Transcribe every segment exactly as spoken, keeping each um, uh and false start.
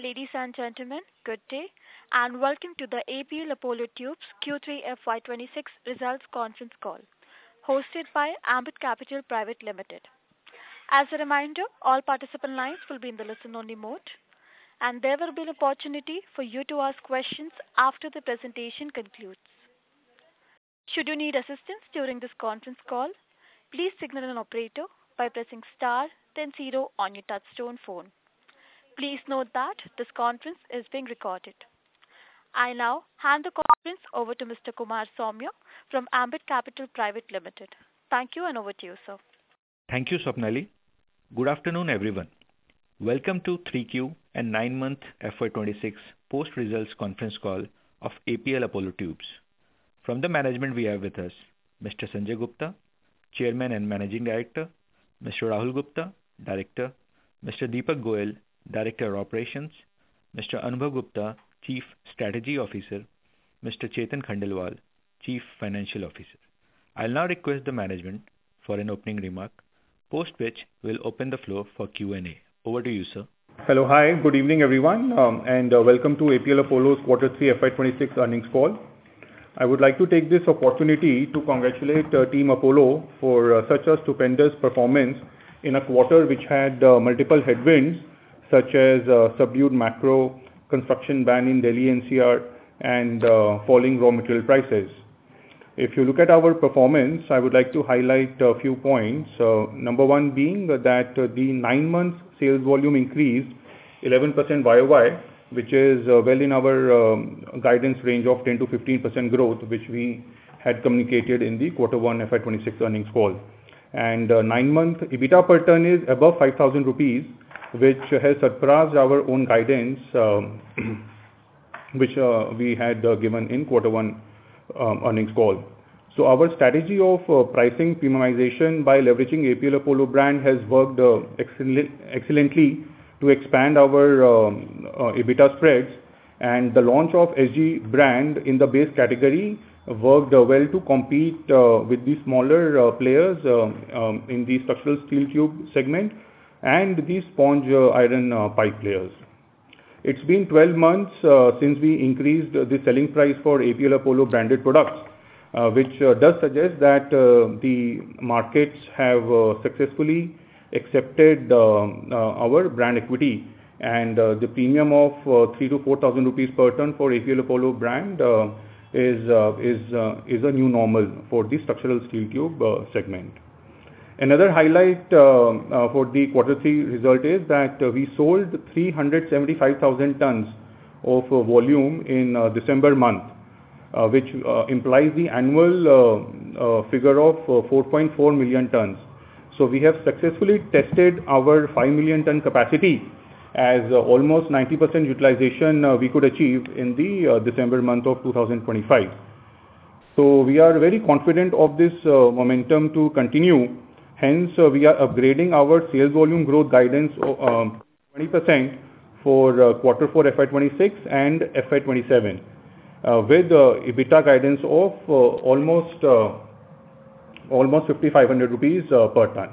Ladies and gentlemen, good day, and welcome to the A P L Apollo Tubes Q three F Y twenty-six Results Conference Call, hosted by Ambit Capital Private Limited. As a reminder, all participant lines will be in the listen-only mode, and there will be an opportunity for you to ask questions after the presentation concludes. Should you need assistance during this conference call, please signal an operator by pressing star then zero on your touchtone phone. Please note that this conference is being recorded. I now hand the conference over to Mister Kumar Saumya from Ambit Capital Private Limited. Thank you, and over to you, sir. Thank you, Swapnali. Good afternoon, everyone. Welcome to three Q and nine-month F Y twenty-six post-results conference call of A P L Apollo Tubes. From the management, we have with us Mister Sanjay Gupta, Chairman and Managing Director, Mister Rahul Gupta, Director, Mister Deepak Goyal, Director of Operations, Mister Anubhav Gupta, Chief Strategy Officer, Mister Chetan Khandelwal, Chief Financial Officer. I'll now request the management for an opening remark, post which we'll open the floor for Q and A. Over to you, sir. Hello, hi, good evening, everyone, um, and uh, welcome to A P L Apollo's Quarter three F Y twenty-six earnings call. I would like to take this opportunity to congratulate uh, Team Apollo for uh, such a stupendous performance in a quarter which had uh, multiple headwinds, such as uh, subdued macro, construction ban in Delhi N C R, and uh, falling raw material prices. If you look at our performance, I would like to highlight a few points. Uh, number one being that uh, the nine months sales volume increased eleven percent Y O Y, which is uh, well in our um, guidance range of ten to fifteen percent growth, which we had communicated in the quarter one F Y twenty-six earnings call. And uh, nine month EBITDA per ton is above five thousand rupees, which has surpassed our own guidance, um, which uh, we had uh, given in quarter one um, earnings call. So our strategy of uh, pricing premiumization by leveraging A P L Apollo brand has worked uh, excellent, excellently to expand our um, uh, EBITDA spreads, and the launch of S G brand in the base category worked uh, well to compete uh, with the smaller uh, players uh, um, in the structural steel tube segment and the sponge uh, iron uh, pipe players. It's been twelve months uh, since we increased uh, the selling price for A P L Apollo branded products, uh, which uh, does suggest that uh, the markets have uh, successfully accepted uh, uh, our brand equity, and uh, the premium of uh, three to four thousand rupees per ton for A P L Apollo brand uh, is uh, is uh, is a new normal for the structural steel tube uh, segment. Another highlight uh, uh, for the quarter three result is that uh, we sold three hundred seventy-five thousand tons of uh, volume in uh, December month, uh, which uh, implies the annual uh, uh, figure of uh, four point four million tons. So we have successfully tested our five million ton capacity, as uh, almost ninety percent utilization uh, we could achieve in the uh, December month of two thousand twenty-five. So we are very confident of this uh, momentum to continue. Hence, uh, we are upgrading our sales volume growth guidance uh, twenty percent for uh, quarter four F Y twenty-six and F Y twenty-seven, uh, with uh, EBITDA guidance of uh, almost uh, almost fifty-five hundred rupees uh, per ton.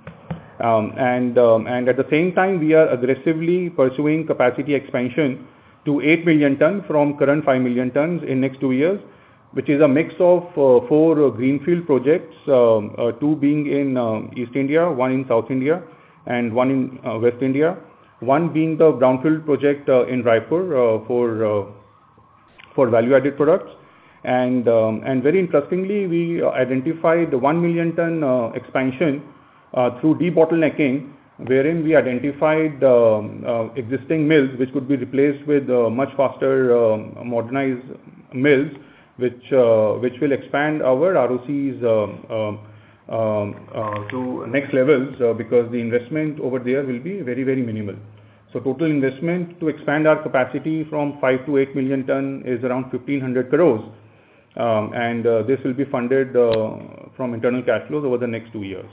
Um, and um, and at the same time, we are aggressively pursuing capacity expansion to eight million ton from current five million tons in next two years, which is a mix of uh, four uh, greenfield projects, um, uh, two being in uh, East India, one in South India, and one in uh, West India. One being the brownfield project uh, in Raipur uh, for uh, for value-added products. And um, and very interestingly, we uh, identified one million ton uh, expansion uh, through debottlenecking, wherein we identified uh, uh, existing mills which could be replaced with uh, much faster uh, modernized mills, which uh, which will expand our R O Cs uh, uh, uh, uh, to next levels, uh, because the investment over there will be very very minimal. So total investment to expand our capacity from five to eight million ton is around fifteen hundred crores, um, and uh, this will be funded uh, from internal cash flows over the next two years.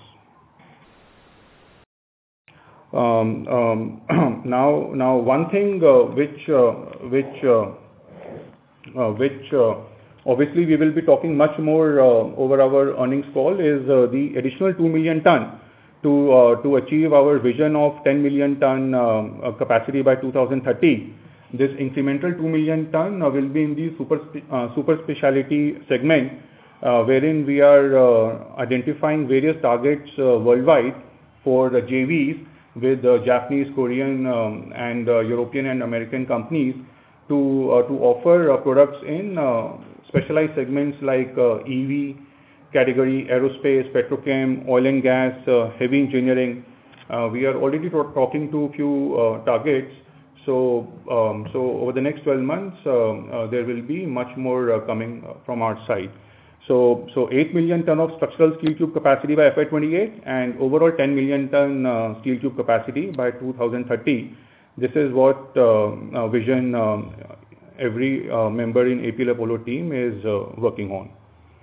Um, um, now now one thing uh, which uh, which uh, uh, which uh, obviously we will be talking much more uh, over our earnings call is uh, the additional two million ton to uh, to achieve our vision of ten million ton uh, capacity by two thousand thirty. This incremental two million ton uh, will be in the super uh, super specialty segment, uh, wherein we are uh, identifying various targets uh, worldwide for the J Vs with uh, Japanese, Korean, um, and uh, European and American companies to uh, to offer uh, products in uh, specialized segments like uh, E V category, aerospace, petrochem, oil and gas, uh, heavy engineering. Uh, we are already talking to a few uh, targets. So, um, so over the next twelve months, uh, uh, there will be much more uh, coming from our side. So, so eight million ton of structural steel tube capacity by F Y twenty-eight and overall ten million ton uh, steel tube capacity by two thousand thirty. This is what uh, uh, vision um, every uh, member in A P L Apollo team is uh, working on.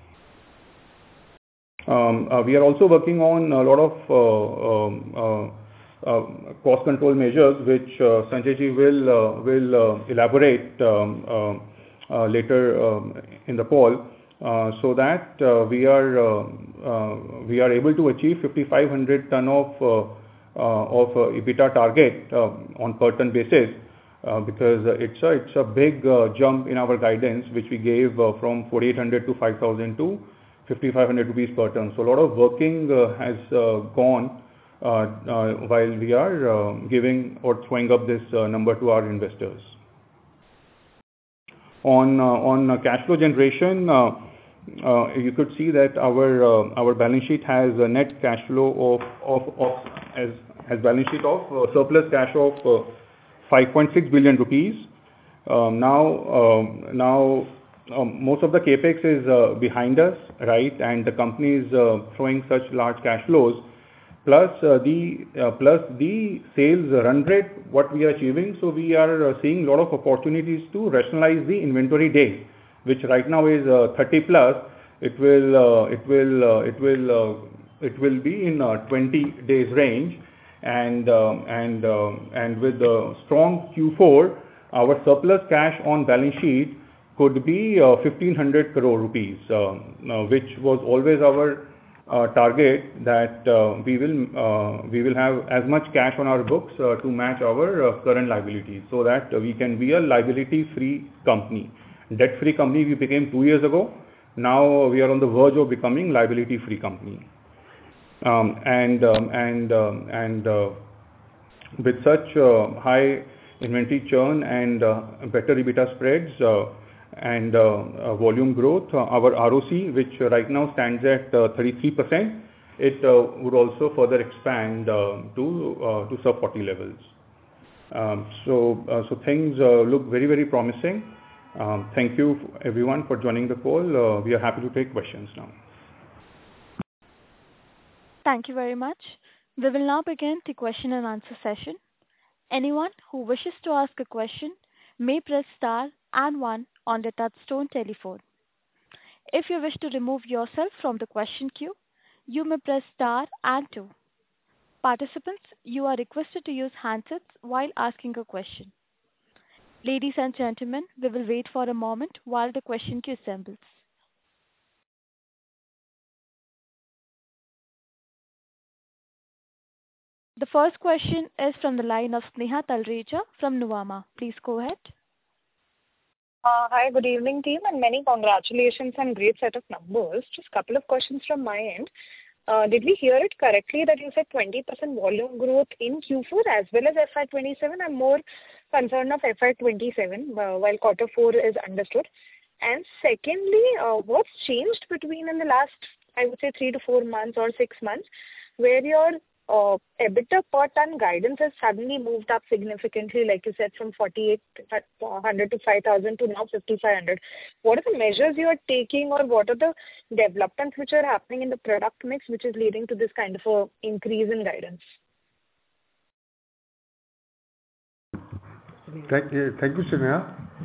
Um, uh, we are also working on a lot of uh, um, uh, uh, cost control measures, which uh, Sanjay ji will uh, will uh, elaborate um, uh, uh, later um, in the call, uh, so that uh, we are uh, uh, we are able to achieve fifty-five hundred ton of uh, uh, of uh, EBITDA target uh, on per ton basis, uh, because it's a it's a big uh, jump in our guidance, which we gave uh, from forty-eight hundred to five thousand to fifty-five hundred rupees per ton. So a lot of working uh, has uh, gone uh, uh, while we are uh, giving or throwing up this uh, number to our investors. On uh, on uh, cash flow generation, uh, uh, you could see that our uh, our balance sheet has a net cash flow of of, of as as balance sheet of uh, surplus cash of uh, five point six billion rupees. Um, now um, now. Um, most of the capex is uh, behind us, right? And the company is uh, throwing such large cash flows, plus uh, the uh, plus the sales run rate what we are achieving. So we are uh, seeing a lot of opportunities to rationalize the inventory days, which right now is uh, thirty plus. It will uh, it will uh, it will uh, it will be in uh, twenty days range, and um, and um, and with the strong Q four, our surplus cash on balance sheet could be uh, fifteen hundred crore rupees, uh, uh, which was always our uh, target, that uh, we will uh, we will have as much cash on our books uh, to match our uh, current liabilities, so that uh, we can be a liability-free company. Debt-free company we became two years ago. Now we are on the verge of becoming liability-free company. Um, and um, and um, and uh, with such uh, high inventory churn and uh, better EBITDA spreads, Uh, and uh, uh, volume growth, uh, our R O C, which uh, right now stands at uh, thirty-three percent, it uh, would also further expand uh, to uh, to sub forty levels. Um, so uh, so things uh, look very very promising. Um, thank you everyone for joining the call. Uh, we are happy to take questions now. Thank you very much. We will now begin the question and answer session. Anyone who wishes to ask a question may press star and one on the touchtone telephone. If you wish to remove yourself from the question queue, you may press star and two. Participants, you are requested to use handsets while asking a question. Ladies and gentlemen, we will wait for a moment while the question queue assembles. The first question is from the line of Sneha Talreja from Nuvama. Please go ahead. Uh, hi, good evening team, and many congratulations and great set of numbers. Just a couple of questions from my end. Uh, did we hear it correctly that you said twenty percent volume growth in Q four as well as F Y twenty-seven? I'm more concerned of F Y twenty-seven uh, while quarter four is understood. And secondly, uh, what's changed between in the last, I would say, three to four months or six months where your Uh, EBITDA per ton guidance has suddenly moved up significantly, like you said, from forty-eight hundred to five thousand to now fifty-five hundred. What are the measures you are taking, or what are the developments which are happening in the product mix which is leading to this kind of a increase in guidance? Thank you, thank you, Sneha.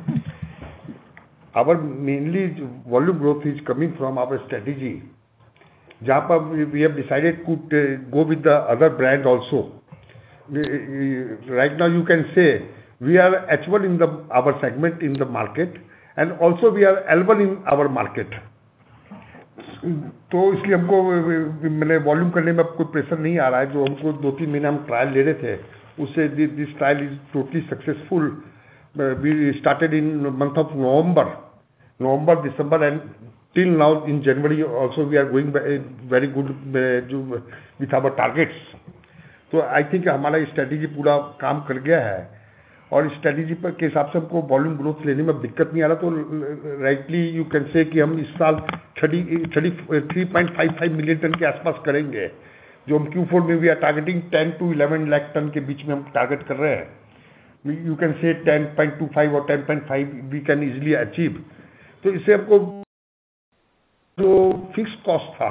Our mainly volume growth is coming from our strategy. जहाँ पर we have decided to uh, go with the other brand also. We, right now you can say we are H one in the our segment in the market, and also we are L one in our market. तो इसलिए हमको मैंने volume करने में अब कोई pressure नहीं आ रहा है। जो हमको दो तीन महीने हम ट्रायल ले रहे थे, उससे this trial is totally successful. We started in month of November November December and till now in January also we are going very good with our targets. तो आई थिंक हमारा स्ट्रेटेजी पूरा काम कर गया है और स्ट्रेटेजी पर के हिसाब से हमको वॉल्यूम ग्रोथ लेने में दिक्कत नहीं आ रहा। तो राइटली यू कैन से कि हम इस साल thirty thirty three point five five million ton के आसपास करेंगे, जो हम क्यू फोर में we are targeting ten to eleven lakh ton के बीच में हम टारगेट कर रहे हैं। You can say ten point two five और ten point five we can easily achieve. तो इससे हमको जो फिक्स कॉस्ट था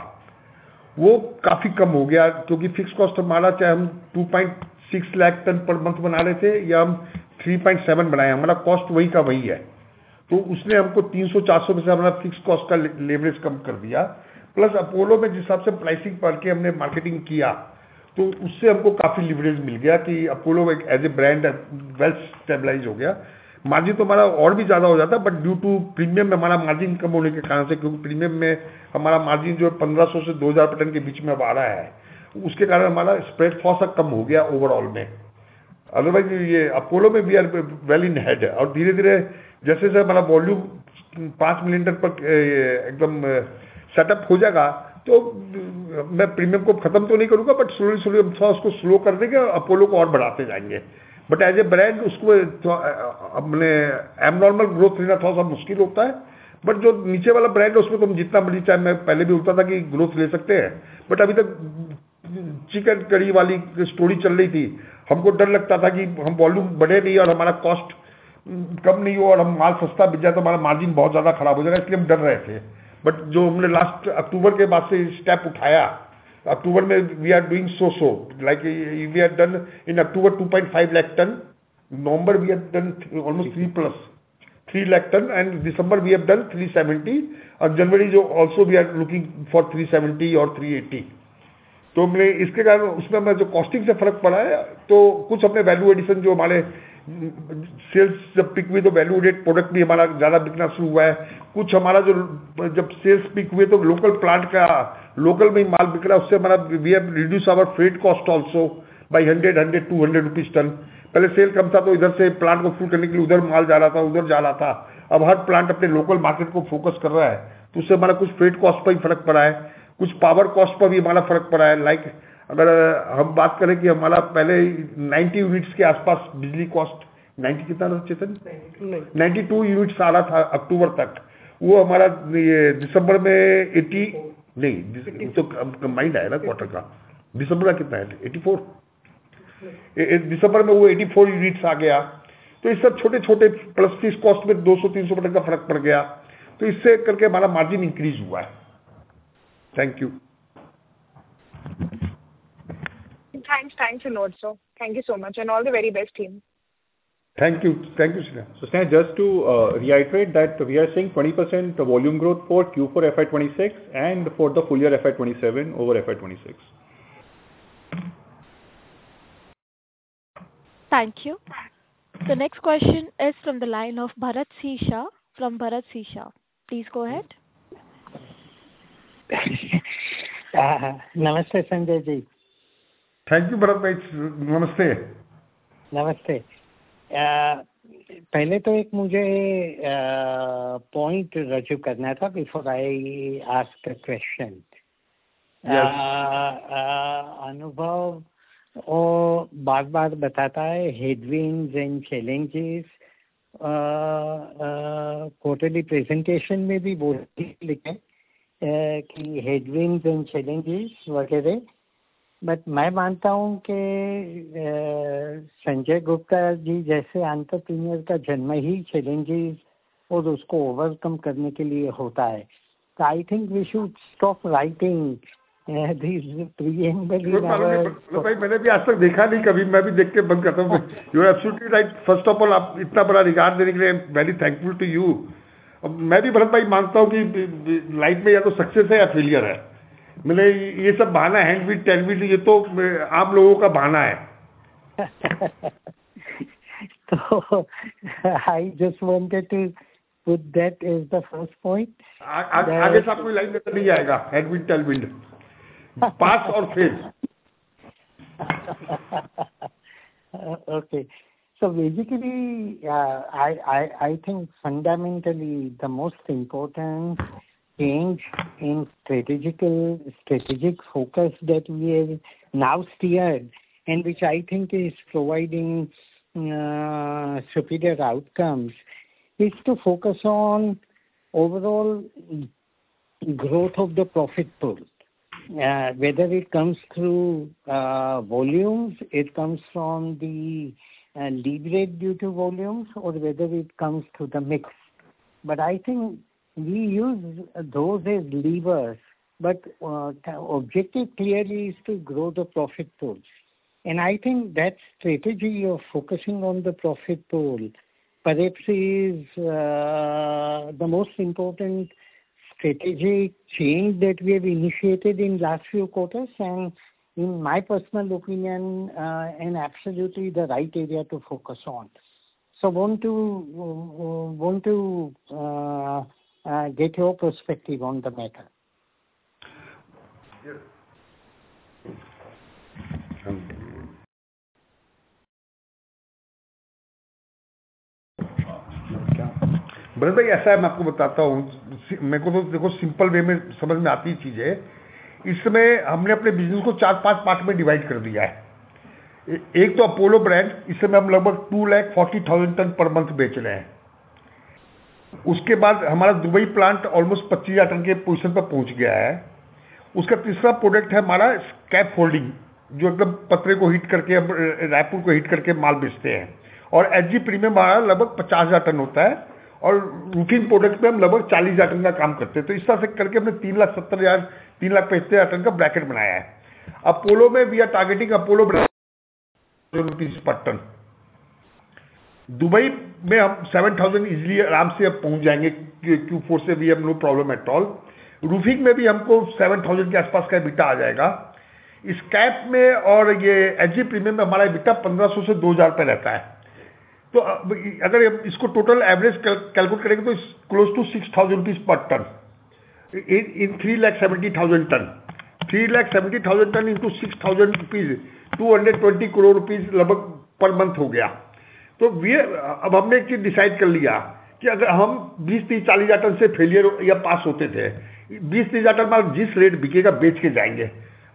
वो काफी कम हो गया, क्योंकि फिक्स कॉस्ट हमारा चाहे हम two point six lakh ton per month बना रहे थे या हम थ्री पॉइंट सेवन बनाए, हमारा कॉस्ट वही का वही है। तो उसने हमको तीन सौ चार सौ में से हमारा फिक्स कॉस्ट का लेवरेज कम कर दिया। प्लस अपोलो में जिस हिसाब से प्राइसिंग पढ़ के हमने मार्केटिंग किया, तो उससे हमको काफी लिवरेज मिल गया कि अपोलो एक as a brand well stabilise हो गया। मार्जिन तो हमारा और भी ज्यादा हो जाता, बट ड्यू टू प्रीमियम में हमारा मार्जिन कम होने के कारण से, क्योंकि प्रीमियम में हमारा मार्जिन जो पंद्रह सौ से दो हजार पर टन के बीच में अब आ रहा है, उसके कारण हमारा स्प्रेड थोड़ा सा कम हो गया ओवरऑल में। अदरवाइज ये अपोलो में we are well in head है। और धीरे धीरे जैसे जैसे हमारा वॉल्यूम पांच मिलियन टन पर एकदम सेटअप हो जाएगा, तो मैं प्रीमियम को खत्म तो नहीं करूंगा, बट स्लोली स्लोली हम थोड़ा उसको स्लो कर देंगे और अपोलो को और बढ़ाते जाएंगे। बट एज ए ब्रांड उसको अपने एबनॉर्मल ग्रोथ लेना थोड़ा सा मुश्किल होता है। बट जो नीचे वाला ब्रांड है उसमें तो हम जितना मर्जी, चाहे मैं पहले भी होता था कि ग्रोथ ले सकते हैं, बट अभी तक चिकन करी वाली स्टोरी चल रही थी। हमको डर लगता था कि हम वॉल्यूम बढ़े नहीं और हमारा कॉस्ट कम नहीं हो और हम माल सस्ता बिक जाए तो हमारा मार्जिन बहुत ज्यादा खराब हो जाएगा, इसलिए हम डर रहे थे। बट जो हमने लास्ट अक्टूबर के बाद से स्टेप उठाया, अक्टूबर में we are doing so so like we are done in October two point five lakh ton, November we have done almost three plus three lakh ton and December we have done three seventy और January जो also we are looking for three seventy और three eighty. तो हमने इसके कारण उसमें हमें जो कॉस्टिंग से फर्क पड़ा है, तो कुछ अपने वैल्यू एडिशन जो हमारे सेल्स जब पिक हुई तो वैल्यू एडेड प्रोडक्ट भी हमारा ज्यादा बिकना शुरू हुआ है। कुछ हमारा जो जब सेल्स पिक हुए तो लोकल प्लांट का लोकल में ही माल बिक रहा है, उससे हमारा we have reduce our freight cost also by hundred hundred two hundred rupees ton. पहले सेल कम था तो इधर से प्लांट को फुल करने के लिए उधर माल जा रहा था, उधर जा रहा था। अब हर प्लांट अपने लोकल मार्केट को फोकस कर रहा है, तो उससे हमारा कुछ फ्रेट कॉस्ट पर ही फर्क पड़ा है, कुछ पावर कॉस्ट पर भी हमारा फर्क पड़ा है। लाइक अगर हम बात करें कि हमारा पहले नब्बे यूनिट्स के आसपास बिजली कॉस्ट नब्बे कितना था चेतन, बानवे यूनिट्स आ रहा था अक्टूबर तक, वो हमारा ये दिसंबर में अस्सी नहीं तो कंबाइंड आया ना क्वार्टर का, दिसंबर का कितना है चौरासी, दिसंबर में वो चौरासी यूनिट्स आ गया। तो इस सब छोटे छोटे प्लस फीस कॉस्ट में दो सौ तीन सौ परसेंट का फर्क पड़ गया, तो इससे करके हमारा मार्जिन इंक्रीज हुआ है। Thank you. Thanks, thanks a lot, sir. Thank you so much, and all the very best, team. Thank you, thank you, Sneha. So Sneha, just to uh, reiterate that we are seeing twenty percent volume growth for Q four F Y twenty-six and for the full year F Y twenty-seven over F Y twenty-six. Thank you. The next question is from the line of Bharat C. Shah from Bharat C. Shah. Please go ahead. uh, Namaste, Sanjay ji. Thank you Bharat भाई, नमस्ते। नमस्ते। पहले तो एक मुझे point रजू करना था before I ask a question. Anubhav वो बार बार बताता है headwinds and challenges, quarterly presentation में भी बोल लिखे कि हेडविंड्स एंड चैलेंजेस वगैरह। बट मैं मानता हूँ कि संजय गुप्ता जी जैसे एंटरप्रेन्योर का जन्म ही चैलेंजेस और उसको ओवरकम करने के लिए होता है। तो I think we should stop writing this preamble in our. भाई मैंने भी आज तक देखा नहीं कभी, मैं भी देख के बंद करता हूँ। You are absolutely right. First of all आप इतना बड़ा रिगार्ड देने के लिए वेरी थैंकफुल टू यू। मैं भी भरत भाई मानता हूँ कि लाइफ में या तो सक्सेस है या फेलियर है। मैंने ये सब बहाना हैंडविड टेलविड ये तो आप लोगों का बहाना है। तो I just wanted to put that as the first point. आगे से आपको लाइन नजर नहीं आएगा, headwind tailwind, pass और fail. Okay. So basically, uh, I, I, I think fundamentally the most important change in strategical, strategic focus that we have now steered, and which I think is providing uh, superior outcomes, is to focus on overall growth of the profit pool. Uh, whether it comes through uh, volumes, it comes from the uh, leverage due to volumes, or whether it comes to the mix. But I think we use those as levers, but uh, the objective clearly is to grow the profit pool. And I think that strategy of focusing on the profit pool perhaps is uh, the most important strategic change that we have initiated in last few quarters, and in my personal opinion, uh, and absolutely the right area to focus on. So want to uh, want to uh, uh, get your perspective on the matter. Yes. Bharat भाई, ऐसा है, मैं आपको बताता हूँ, मेरे को तो देखो सिंपल वे में समझ में आती चीज है. इस समय हमने अपने बिजनेस को चार पांच पार्ट में डिवाइड कर दिया है. एक तो अपोलो ब्रांड, इस समय हम लगभग two lakh forty thousand ton per month बेच रहे हैं. उसके बाद हमारा दुबई प्लांट ऑलमोस्ट पच्चीस हजार टन के पोजीशन पर पहुंच गया है. उसका तीसरा प्रोडक्ट है हमारा स्कैप फोल्डिंग, जो एकदम पतरे को हीट करके, रायपुर को हीट करके माल बेचते हैं. और एच जी प्रीमियम हमारा लगभग पचास हजार टन होता है, और रूफिंग प्रोडक्ट पे हम लगभग चालीस हजार टन का काम करते हैं. तो इस तरह से करके हमने तीन लाख सत्तर हजार तीन लाख पचहत्तर हजार टन का ब्रैकेट बनाया है. अपोलो में we are targeting Apollo rupees per ton. Dubai में हम सेवन थाउजेंड इजिली आराम से अब पहुंच जाएंगे. क्यू फोर से we have no problem at all. Roofing में भी हमको सेवन थाउजेंड के आसपास का बिटा आ जाएगा. स्कैप में और ये एच जी प्रीमियम में हमारा बिटा पंद्रह सौ से दो हजार पे रहता है. तो अगर इसको टोटल एवरेज कैलकुलेट करेंगे तो close to six thousand rupees per ton in three lakh seventy thousand ton. Three lakh seventy thousand ton into six thousand rupees, two hundred twenty crore rupees लगभग पर मंथ हो गया. तो वी अब हमने एक चीज डिसाइड कर लिया कि अगर हम बीस तीस चालीस हजार टन से फेलियर या पास होते थे, बीस तीस हजार टन माल जिस रेट बिकेगा बेच के जाएंगे.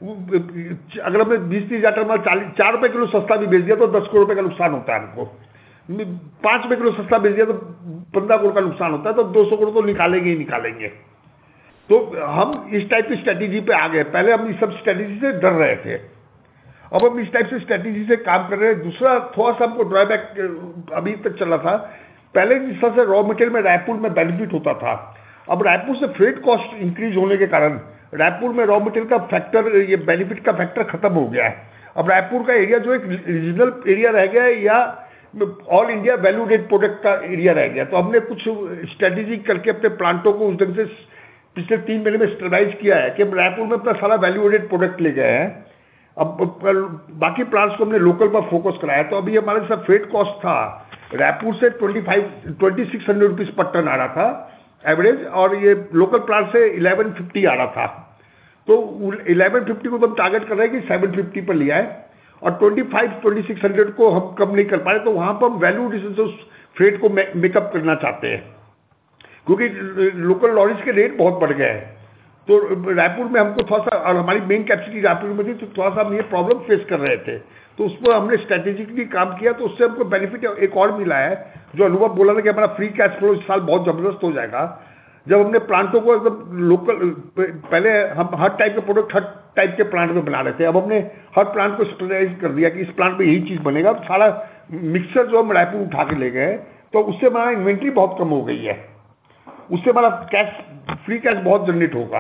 अगर हमने बीस तीस हजार टन माल चालीस चार रुपए किलो सस्ता भी बेच दिया तो दस करोड़ रुपए का नुकसान होता है हमको. पांच रुपए किलो सस्ता बेच दिया तो पंद्रह करोड़ का नुकसान होता है. तो दो सौ करोड़ तो निकालेंगे ही निकालेंगे. तो हम इस टाइप की स्ट्रेटेजी पे आ गए. पहले हम इस सब स्ट्रेटेजी से डर रहे थे, अब हम इस टाइप से स्ट्रेटेजी से काम कर रहे हैं. दूसरा थोड़ा सा हमको ड्रॉबैक अभी तक चला था. पहले जिस तरह से रॉ मटेरियल में रायपुर में बेनिफिट होता था, अब रायपुर से फ्रेट कॉस्ट इंक्रीज होने के कारण रायपुर में रॉ मटेरियल का फैक्टर, ये बेनिफिट का फैक्टर खत्म हो गया है. अब रायपुर का एरिया जो एक रीजनल एरिया रह गया है या all India value added product का एरिया रह गया. तो हमने कुछ स्ट्रेटेजी करके अपने प्लांटों को उस ढंग से पिछले तीन महीने में स्टेबलाइज किया है कि रायपुर में अपना सारा वैल्यू एडेड प्रोडक्ट ले गए हैं. अब बाकी प्लांट्स को हमने लोकल पर फोकस कराया. तो अभी हमारे साथ फ्रेट कॉस्ट था रायपुर से twenty five twenty six hundred rupees per ton आ रहा था एवरेज, और ये लोकल प्लांट से इलेवन फिफ्टी आ रहा था. तो इलेवन फिफ्टी को तो हम टारगेट कर रहे हैं कि सेवन फिफ्टी पर लिया है, और twenty five twenty six hundred को हम कम नहीं कर पाए. तो वहां पर हम वैल्यू एडिशन से उस फ्रेट को मेकअप करना चाहते हैं, क्योंकि लोकल लॉरीज के रेट बहुत बढ़ गए हैं. तो रायपुर में हमको थोड़ा सा, और हमारी मेन कैपेसिटी रायपुर में थी, तो थोड़ा सा हम ये प्रॉब्लम फेस कर रहे थे. तो उस पर हमने स्ट्रेटेजिकली काम किया. तो उससे हमको बेनिफिट एक और मिला है, जो अनुभव बोला था कि हमारा फ्री कैश फ्लो इस साल बहुत जबरदस्त हो जाएगा. जब हमने प्लांटों को एकदम लोकल, पहले हम हर टाइप के प्रोडक्ट हर टाइप के प्लांट में बना रहे थे, अब हमने हर प्लांट को स्टैंडर्डाइज कर दिया कि इस प्लांट में यही चीज बनेगा. सारा मिक्सर जो हम रायपुर उठा के ले गए, तो उससे हमारा इन्वेंट्री बहुत कम हो गई है. उससे हमारा कैश, फ्री कैश बहुत जनरेट होगा.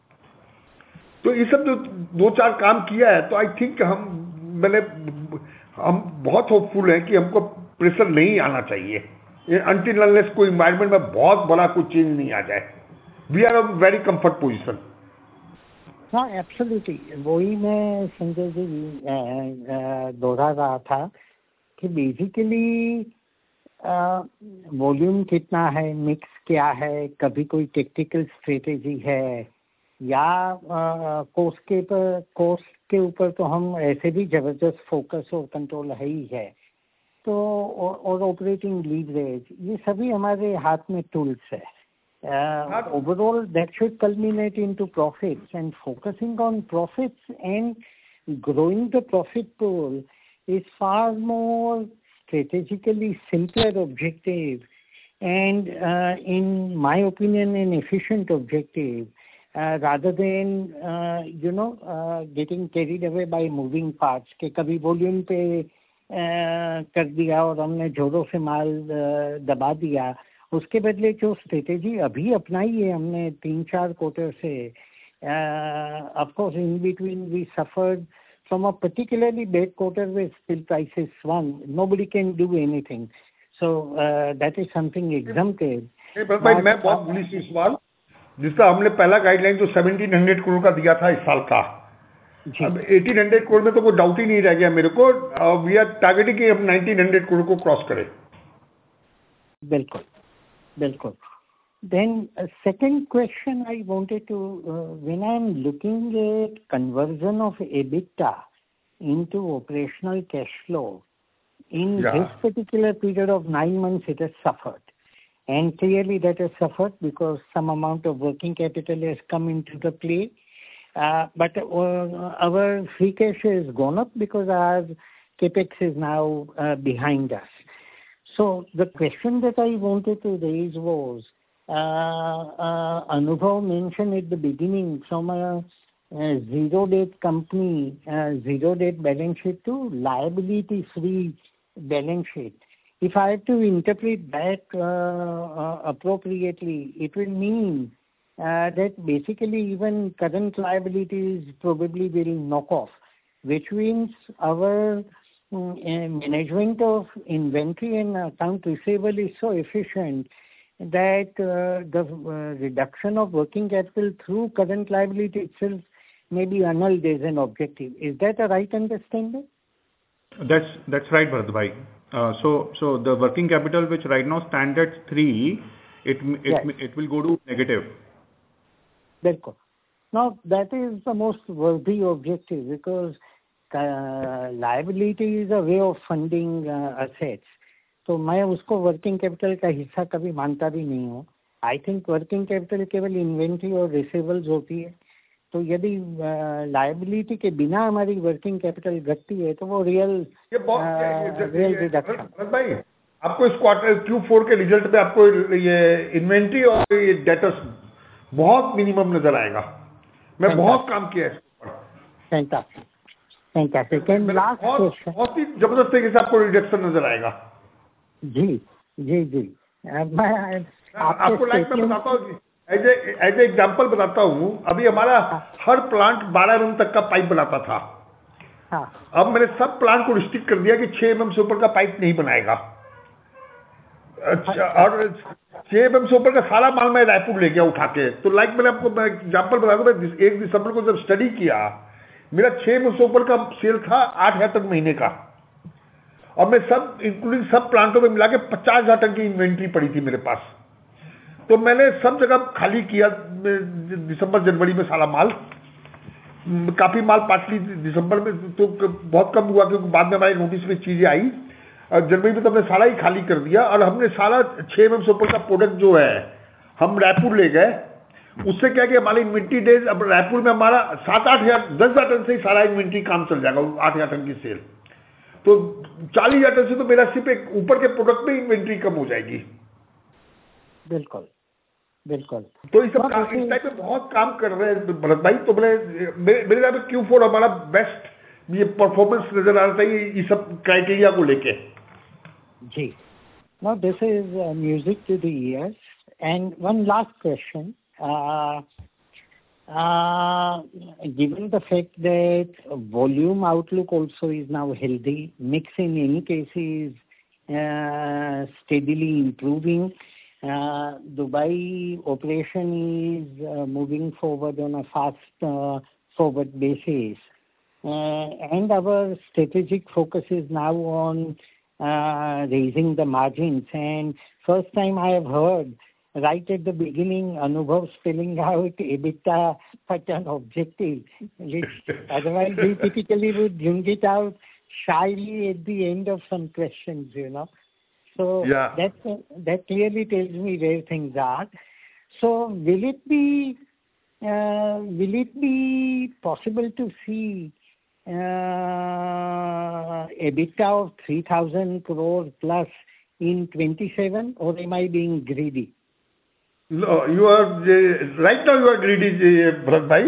तो ये सब जो दो चार काम किया है, तो आई थिंक हम मैंने हम बहुत होपफुल हैं कि हमको प्रेशर नहीं आना चाहिए अनटिल अनलेस कोई एनवायरनमेंट में बहुत बड़ा कोई चेंज नहीं आ जाए. We are a very comfort position. हाँ, एब्सोल्युटली. वही मैं संजय जी दोहरा रहा था कि बेसिकली वॉल्यूम कितना है, मिक्स क्या है, कभी कोई टेक्निकल स्ट्रेटेजी है या कोस्ट के पर कोस्ट के ऊपर तो हम ऐसे भी जबरदस्त फोकस और कंट्रोल है ही है, तो और ऑपरेटिंग लीवरेज, ये सभी हमारे हाथ में टूल्स है. Overall that should culminate into profits and focusing on profits and growing the profit pool is far more strategically simpler objective and uh, in my opinion an efficient objective uh, rather than uh, you know uh, getting carried away by moving parts के कभी volume पे uh, कर दिया और हमने जोरों से माल uh, दबा दिया. उसके बदले जो स्ट्रेटेजी अभी अपनाई है हमने तीन चार क्वार्टर से, Uh, of course, in between we suffered from a particularly bad quarter where steel prices swung. Nobody can do anything. So uh, that is something exempted. Hey, भाई मैं बहुत बुलिश इस सवाल, जिसका हमने पहला गाइडलाइन तो सत्रह सौ करोड़ का दिया था इस साल का, अब अठारह सौ करोड़ में तो कोई डाउट ही नहीं रह गया मेरे को. वी आर टारगेटिंग कि हम उन्नीस सौ करोड़ को क्रॉस करें. बिल्कुल बिल्कुल. Then a second question I wanted to, uh, when I'm looking at conversion of EBITDA into operational cash flow, in yeah. this particular period of nine months it has suffered. And clearly that has suffered because some amount of working capital has come into the play. Uh, but uh, our free cash has gone up because our capex is now uh, behind us. So the question that I wanted to raise was, Uh, uh, Anubhav mentioned at the beginning from a, a zero debt company, uh, zero debt balance sheet to liability free balance sheet. If I have to interpret that uh, uh, appropriately, it will mean uh, that basically even current liabilities probably will knock off, which means our um, uh, management of inventory and account receivable is so efficient that uh, the uh, reduction of working capital through current liability itself may be annulled as an objective. Is that a right understanding? That's that's right, Bharat bhai. Uh, so so the working capital which right now stands at three, it it yes. it will go to negative. Bilkul. Now that is the most worthy objective because uh, liability is a way of funding uh, assets. तो मैं उसको working capital का हिस्सा कभी मानता भी नहीं हूँ. आई थिंक वर्किंग कैपिटल केवल इन्वेंट्री और रिसीवेबल्स होती है. तो यदि लायबिलिटी के बिना हमारी वर्किंग कैपिटल घटती है तो वो रियल रियल रिडक्शन. भाई आपको इस क्वार्टर क्यू फोर के रिजल्ट पे आपको ये इन्वेंट्री और ये डेटर्स बहुत मिनिमम नजर आएगा. मैं बहुत काम किया है. Fantastic fantastic. And last question, बहुत ही जबरदस्त तरीके से आपको रिडक्शन नजर आएगा. जी जी जी. मैं आपको लाइक मैं बताता हूँ, एज एज एग्जाम्पल बताता हूँ. अभी हमारा हर प्लांट बारह एम एम तक का पाइप बनाता था. हाँ. अब मैंने सब प्लांट को रिस्ट्रिक्ट कर दिया कि छह एम एम से ऊपर का पाइप नहीं बनाएगा. अच्छा, और छह एम एम से ऊपर का सारा माल मैं रायपुर ले गया उठा के. तो लाइक मैंने आपको एग्जाम्पल बताता हूँ, एक दिसंबर को जब स्टडी किया मेरा छह एम एम से ऊपर का सेल था आठ हजार टन महीने का, और मैं सब इंक्लूडिंग सब प्लांटों में मिला के पचास हजार टन की इन्वेंट्री पड़ी थी मेरे पास. तो मैंने सब जगह खाली किया दिसंबर जनवरी में सारा माल. काफी माल पाटली दिसंबर में तो बहुत कम हुआ क्योंकि बाद में हमारे नोटिस में चीजें आई. और जनवरी में तो हमने सारा ही खाली कर दिया और हमने सारा छह एम एम से ऊपर का प्रोडक्ट जो है हम रायपुर ले गए. उससे क्या कि हमारी इन्वेंट्री डेज अब रायपुर में हमारा सात आठ हजार दस हजार टन से ही सारा इन्वेंट्री काम चल जाएगा. आठ हजार टन की सेल तो चालीस हजार टन से तो मेरा सिर्फ एक ऊपर के प्रोडक्ट में इन्वेंट्री कम हो जाएगी. बिल्कुल बिल्कुल. तो इस सब इस टाइप में बहुत काम कर रहे हैं भरत भाई. तो मैंने मेरे ख्याल में क्यू फोर हमारा बेस्ट ये परफॉर्मेंस नजर आ रहा था ये सब क्राइटेरिया को लेके. जी. Now this is music to the ears. And one last question. Uh, given the fact that volume outlook also is now healthy, mix in any case is uh, steadily improving. Uh, Dubai operation is uh, moving forward on a fast uh, forward basis. Uh, and our strategic focus is now on uh, raising the margins. And first time I have heard, right at the beginning, Anubhav spelling out EBITDA per ton objective, which otherwise we typically would bring it out shyly at the end of some questions, you know. So yeah. that, that clearly tells me where things are. So will it be uh, will it be possible to see uh, EBITDA of three thousand crore plus in twenty-seven, or am I being greedy? No, you are uh, right now you are greedy, uh, Bharat bhai.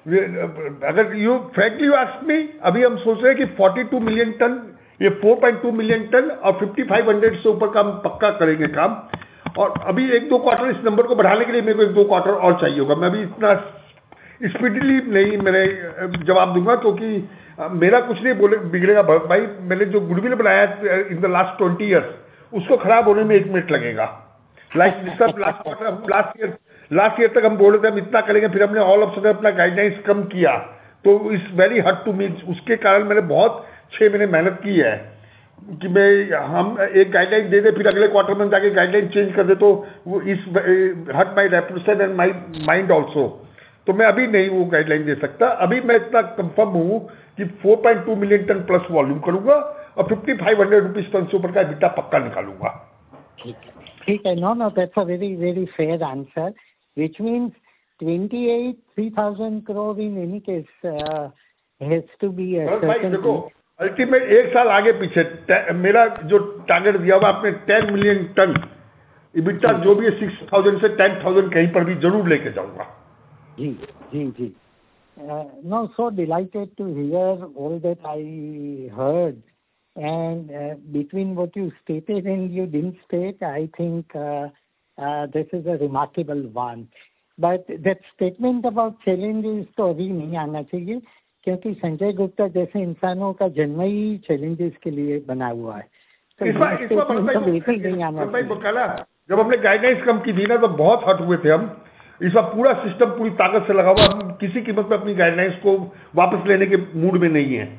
We- अगर you frankly you ask me, अभी हम सोच रहे हैं कि बयालीस million ton, ये चार पॉइंट दो मिलियन टन और पचपन सौ से ऊपर का हम पक्का करेंगे काम. और अभी एक दो क्वार्टर इस नंबर को बढ़ाने के लिए मेरे को एक दो क्वार्टर और चाहिए होगा. मैं अभी इतना स्पीडली नहीं मेरे जवाब दूंगा, क्योंकि मेरा कुछ नहीं बोले बिगड़ेगा भरत भाई. मैंने जो गुडविल बनाया in the last twenty years उसको खराब होने में एक मिनट लगेगा. लाइक सब last quarter last year last year तक हम बोल रहे थे हम इतना करेंगे, फिर हमने ऑल ऑफ सडन अपना गाइडलाइंस कम किया, तो it's very hard to me. उसके कारण मैंने बहुत छह महीने मेहनत की है कि मैं हम एक गाइडलाइन दे दे फिर अगले क्वार्टर में जाके गाइडलाइन चेंज कर दे, तो वो is hurt my reputation and my mind also. तो मैं अभी नहीं वो गाइडलाइन दे सकता. अभी मैं इतना कंफर्म हूँ कि चार पॉइंट दो मिलियन टन प्लस वॉल्यूम करूंगा और fifty five hundred rupees ton से ऊपर का बिटा पक्का निकालूंगा. ठीक है, ठीक है. No no, that's a very very fair answer, which means twenty-eight three thousand crore in any case uh, has to be a certain. देखो अल्टीमेट एक साल आगे पीछे मेरा जो टारगेट दिया हुआ आपने टेन मिलियन टन इबिटा जो भी है सिक्स थाउजेंड से टेन थाउजेंड कहीं पर भी जरूर लेके जाऊंगा. जी जी जी. No, so delighted to hear all that I heard, and uh, between what you stated and you didn't state, I think uh, uh, this is a remarkable one. But that statement about challenges तो अभी नहीं आना चाहिए, क्योंकि संजय गुप्ता जैसे इंसानों का जन्म ही चैलेंजेस के लिए बना हुआ है. तो इस बार इस बार नहीं आना चाहिए. जब हमने गाइडलाइंस कम की थी ना तो बहुत हट हुए थे हम. इस बार पूरा सिस्टम पूरी ताकत से लगा हुआ, हम किसी कीमत पे अपनी गाइडलाइंस को वापस लेने के मूड में नहीं है.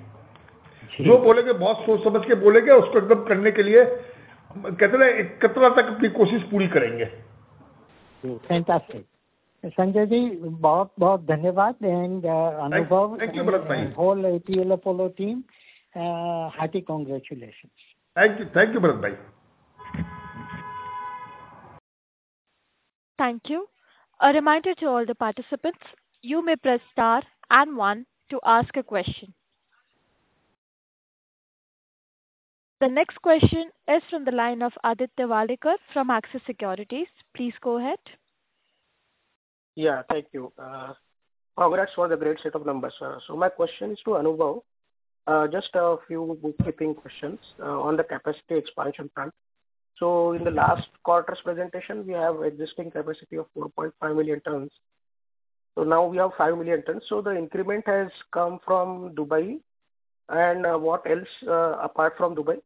जो बोलेंगे बहुत सोच समझ के बोलेंगे, उसको एकदम करने के लिए कहते हैं कितना तक अपनी कोशिश पूरी करेंगे. फैंटास्टिक. संजय जी बहुत बहुत धन्यवाद. And Anubhav whole APL Apollo team, hearty congratulation. Thank you thank you Bharat भाई. Thank you. A reminder to all the participants, you may press star and one to ask a question. The next question is from the line of Aditya Walekar from Axis Securities. Please go ahead. Yeah, thank you. Uh, congrats for the great set of numbers. Uh, so my question is to Anubhav. Uh, just a few bookkeeping questions uh, on the capacity expansion front. So in the last quarter's presentation, we have existing capacity of four point five million tons. So now we have five million tons. So the increment has come from Dubai, and uh, what else uh, apart from Dubai?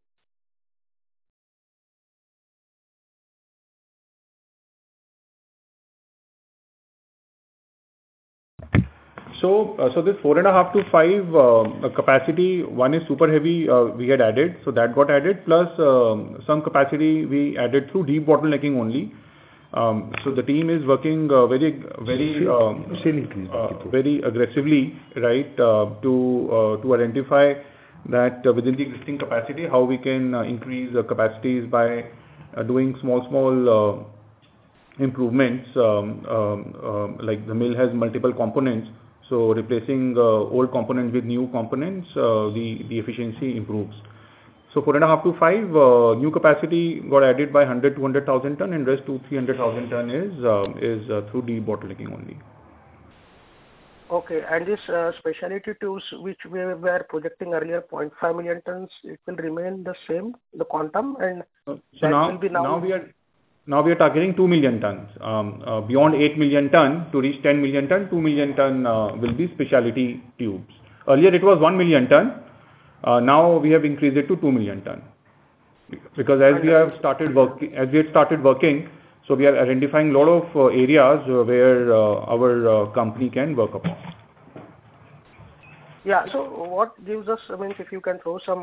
So, uh, so this four and a half to five uh, capacity, one is super heavy uh, we had added, so that got added, plus um, some capacity we added through deep bottlenecking only. Um, so the team is working uh, very, very, um, uh, very aggressively, right, uh, to uh, to identify that uh, within the existing capacity how we can uh, increase uh, capacities by uh, doing small, small uh, improvements. Um, um, um, like the mill has multiple components. So replacing uh, old components with new components, uh, the, the efficiency improves. So four and a half to five, uh, new capacity got added by one hundred, two hundred thousand ton, and rest to three hundred thousand ton is, uh, is uh, through debottlenecking only. Okay, and this uh, specialty tools which we were projecting earlier, zero point five million tons, it will remain the same, the quantum, and so that now, will be now... now we are Now we are targeting two million tons. Um, uh, beyond eight million ton, to reach ten million ton, two million ton uh, will be specialty tubes. Earlier it was one million ton. Uh, now we have increased it to two million ton. Because as we have started working, as we have started working, so we are identifying a lot of uh, areas uh, where uh, our uh, company can work upon. Yeah. So what gives us, I mean, if you can throw some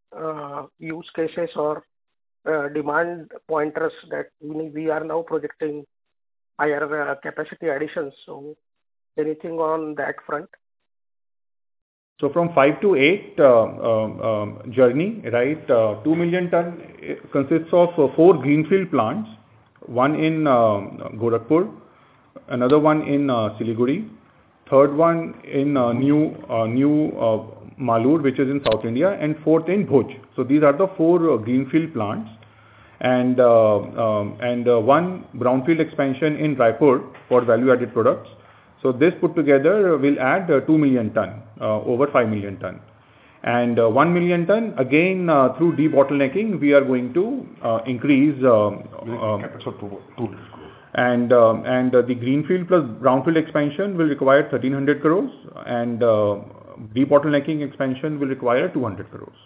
uh, use cases or uh, demand pointers that we we are now projecting higher uh, capacity additions. So anything on that front? So from five to eight uh, um, um, journey, right? Uh, two million ton consists of uh, four greenfield plants, one in uh, Gorakhpur, another one in uh, Siliguri, third one in uh, new uh, new uh, Malur, which is in South India, and fourth in Bhuj. So these are the four uh, greenfield plants, and uh, um, and uh, one brownfield expansion in Raipur for value-added products. So this put together will add uh, two million ton, uh, over five million ton. And uh, one million ton, again, uh, through debottlenecking, we are going to uh, increase uh, uh, and uh, and uh, the greenfield plus brownfield expansion will require thirteen hundred crores, and uh, debottlenecking expansion will require two hundred crores.